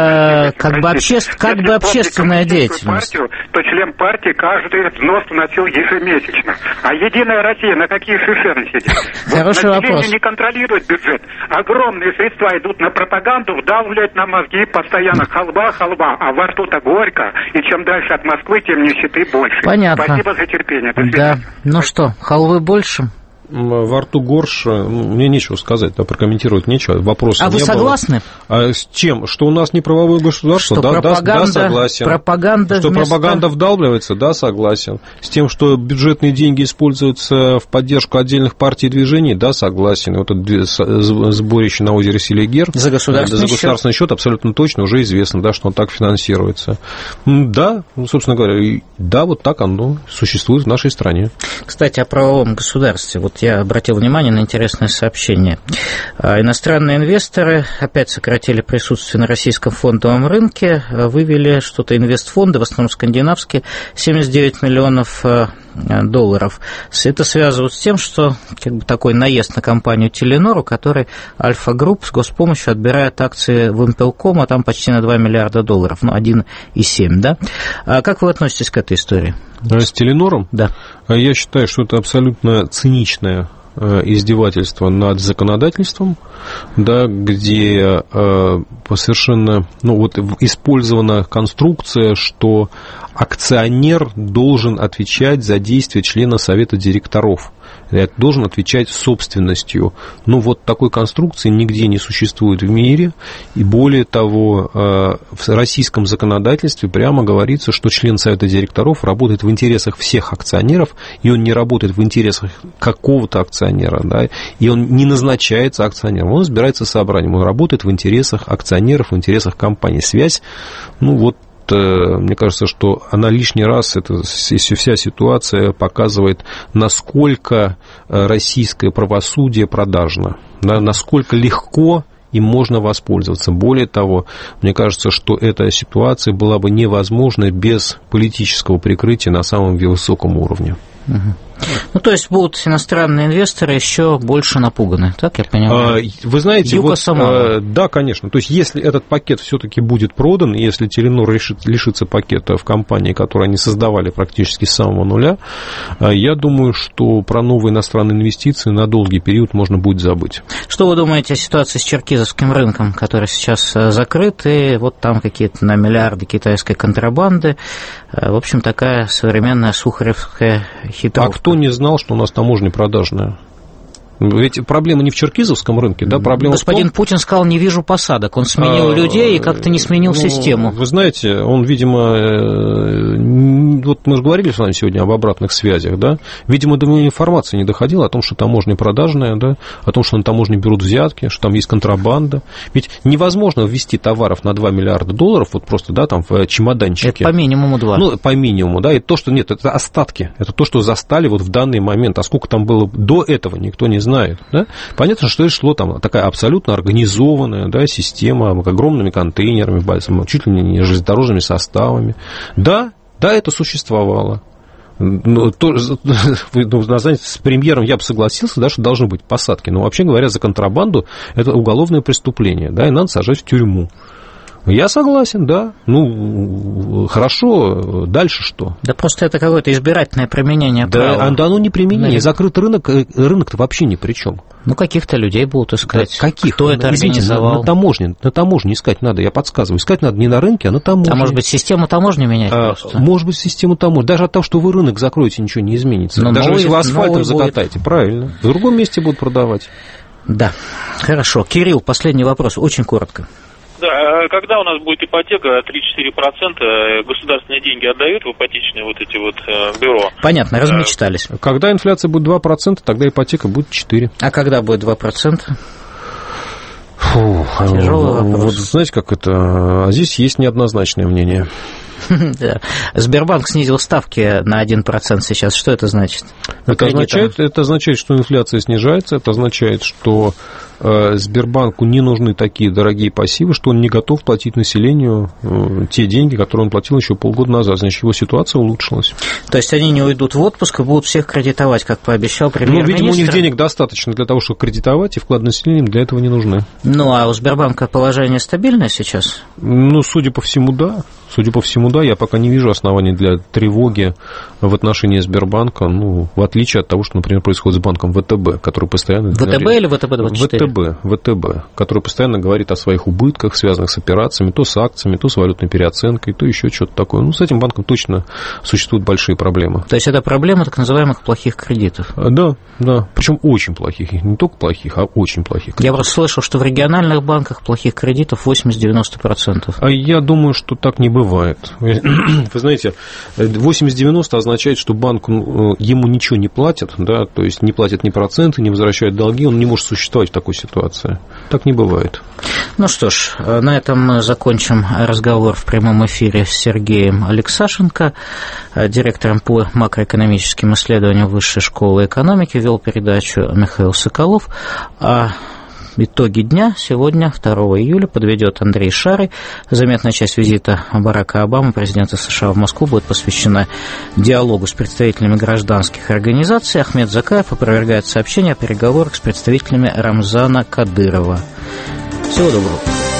S1: ж как бы общественная деятельность.
S11: То член партии каждый взнос вносил ежемесячно. А «Единая Россия» на какие шишеры сидит?
S1: Хороший вопрос.
S11: Не контролирует бюджет. Огромные средства идут на пропаганду, вдалбливают на мозги постоянно халва, а во рту-то горько. И чем дальше от Москвы, тем нищеты больше.
S1: Понятно.
S11: Спасибо за терпение.
S1: Да, ну что, халвы больше?
S2: Во рту горше, мне нечего сказать, да, прокомментировать нечего, вопросов не было.
S1: А вы согласны?
S2: С чем? Что у нас неправовое государство?
S1: Что
S2: да, согласен. Пропаганда вдалбливается? Да, согласен. С тем, что бюджетные деньги используются в поддержку отдельных партий и движений? Да, согласен. Вот это сборище на озере Селигер
S1: за государственный
S2: счет абсолютно точно уже известно, да, что он так финансируется. Да, собственно говоря, да, вот так оно существует в нашей стране.
S1: Кстати, о правовом государстве. Вот я обратил внимание на интересное сообщение. Иностранные инвесторы опять сократили присутствие на российском фондовом рынке, вывели что-то инвестфонды, в основном скандинавские, 79 миллионов долларов. Это связывают с тем, что как бы такой наезд на компанию Теленор, у которой Альфа Групп с госпомощью отбирает акции в Импелком, а там почти на 2 миллиарда долларов, ну, 1,7, да? А как вы относитесь к этой истории?
S2: С Теленором?
S1: Да.
S2: Я считаю, что это абсолютно циничное издевательство над законодательством, да, где совершенно использована конструкция, что акционер должен отвечать за действия члена совета директоров, должен отвечать собственностью. Но вот такой конструкции нигде не существует в мире, и более того, в российском законодательстве прямо говорится, что член совета директоров работает в интересах всех акционеров, и он не работает в интересах какого-то акционера, да, и он не назначается акционером, он избирается собранием, он работает в интересах акционеров, в интересах компании. Связь, мне кажется, что она лишний раз, вся ситуация показывает, насколько российское правосудие продажно, да, насколько легко им можно воспользоваться. Более того, мне кажется, что эта ситуация была бы невозможна без политического прикрытия на самом высоком уровне.
S1: Угу. Ну, то есть будут иностранные инвесторы еще больше напуганы, так я понимаю?
S2: Вы знаете,
S1: Юка сама.
S2: Да, конечно. То есть, если этот пакет все-таки будет продан, если Теленор лишится пакета в компании, которую они создавали практически с самого нуля, я думаю, что про новые иностранные инвестиции на долгий период можно будет забыть.
S1: Что вы думаете о ситуации с черкизовским рынком, который сейчас закрыт, и вот там какие-то на миллиарды китайской контрабанды? В общем, такая современная сухаревская хитровка.
S2: А кто не знал, что у нас таможня продажная? Ведь проблема не в черкизовском рынке, да, проблема
S1: Господин Путин сказал, не вижу посадок. Он сменил людей и как-то не сменил систему.
S2: Вы знаете, он, видимо, вот мы же говорили с вами сегодня об обратных связях, да, видимо, до меня информация не доходила о том, что таможня продажная, да, о том, что на таможне берут взятки, что там есть контрабанда. Ведь невозможно ввести товаров на $2 миллиарда, вот просто, да, там в чемоданчике.
S1: Это по минимуму 2.
S2: Ну, по минимуму, да, и то, что нет, это остатки, это то, что застали вот в данный момент, а сколько там было до этого, никто не знает, да? Понятно, что это шло там такая абсолютно организованная, да, система с огромными контейнерами, чуть ли не железнодорожными составами. Да, это существовало. Ну, знаете, с премьером я бы согласился, да, что должны быть посадки. Но вообще говоря, за контрабанду это уголовное преступление, да, и надо сажать в тюрьму. Я согласен, да. Ну, хорошо, дальше что?
S1: Да просто это какое-то избирательное применение права.
S2: Да, оно не применение. Закрытый рынок-то вообще ни при чем.
S1: Ну, каких-то людей будут искать.
S2: Да, каких?
S1: Кто это организовал?
S2: На таможне искать надо, я подсказываю. Искать надо не на рынке, а на таможне.
S1: А может быть, систему таможни менять просто?
S2: Может быть, систему таможни. Даже от того, что вы рынок закроете, ничего не изменится. Но даже если вы асфальтом закатаете, правильно. В другом месте будут продавать.
S1: Да, хорошо. Кирилл, последний вопрос, очень коротко.
S12: Да, когда у нас будет ипотека 3-4%, государственные деньги отдают в ипотечные вот эти вот бюро?
S1: Понятно, размечтались.
S2: Когда инфляция будет 2%, тогда ипотека будет 4%.
S1: А когда будет 2%?
S2: Тяжелый вопрос. Вот знаете, как это... А здесь есть неоднозначное мнение.
S1: Да. Сбербанк снизил ставки на 1% сейчас. Что это значит?
S2: Это означает, что инфляция снижается, это означает, что Сбербанку не нужны такие дорогие пассивы, что он не готов платить населению те деньги, которые он платил еще полгода назад. Значит, его ситуация улучшилась.
S1: То есть они не уйдут в отпуск и будут всех кредитовать, как пообещал премьер-министр?
S2: Ну, видимо, у них денег достаточно для того, чтобы кредитовать, и вклады населения для этого не нужны.
S1: Ну, а у Сбербанка положение стабильное сейчас?
S2: Ну, судя по всему, да. Я пока не вижу оснований для тревоги в отношении Сбербанка, ну, в отличие от того, что, например, происходит с банком ВТБ, который постоянно...
S1: ВТБ или ВТБ-24?
S2: ВТБ, который постоянно говорит о своих убытках, связанных с операциями, то с акциями, то с валютной переоценкой, то еще что-то такое. Ну, с этим банком точно существуют большие проблемы.
S1: То есть это проблема так называемых плохих кредитов?
S2: Да. Причем очень плохих. Не только плохих, а очень плохих кредитов.
S1: Я просто слышал, что в региональных банках плохих кредитов 80-90%.
S2: А я думаю, что так не бывает. Вы знаете, 80-90 означает, что банк ему ничего не платит, да, то есть не платят ни проценты, не возвращают долги, он не может существовать в такой ситуации. Так не бывает.
S1: Ну что ж, на этом мы закончим разговор в прямом эфире с Сергеем Алексашенко, директором по макроэкономическим исследованиям Высшей школы экономики, вел передачу Михаил Соколов. Итоги дня сегодня, 2 июля, подведет Андрей Шарый. Заметная часть визита Барака Обамы, президента США, в Москву будет посвящена диалогу с представителями гражданских организаций. Ахмед Закаев опровергает сообщения о переговорах с представителями Рамзана Кадырова. Всего доброго.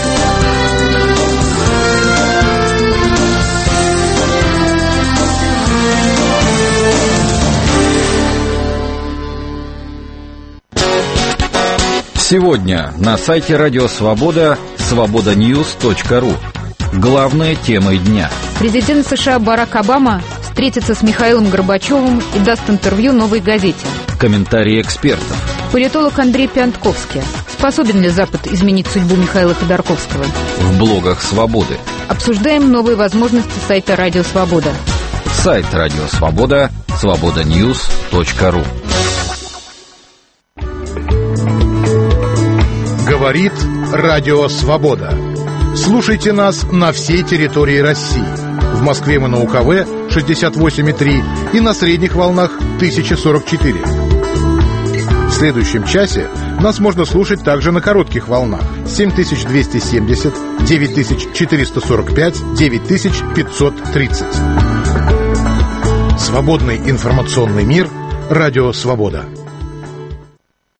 S6: Сегодня на сайте Радио Свобода свободаньюз.ру. Главные темы дня.
S13: Президент США Барак Обама встретится с Михаилом Горбачевым и даст интервью «Новой газете».
S6: Комментарии экспертов.
S13: Политолог Андрей Пиантковский. Способен ли Запад изменить судьбу Михаила Ходорковского?
S6: В блогах «Свободы».
S13: Обсуждаем новые возможности сайта Радио Свобода.
S6: Сайт Радио Свобода свободаньюз.ру.
S3: Говорит Радио Свобода. Слушайте нас на всей территории России. В Москве мы на УКВ 68,3 и на средних волнах 1044. В следующем часе нас можно слушать также на коротких волнах 7270, 9445, 9530. Свободный информационный мир Радио «Свобода».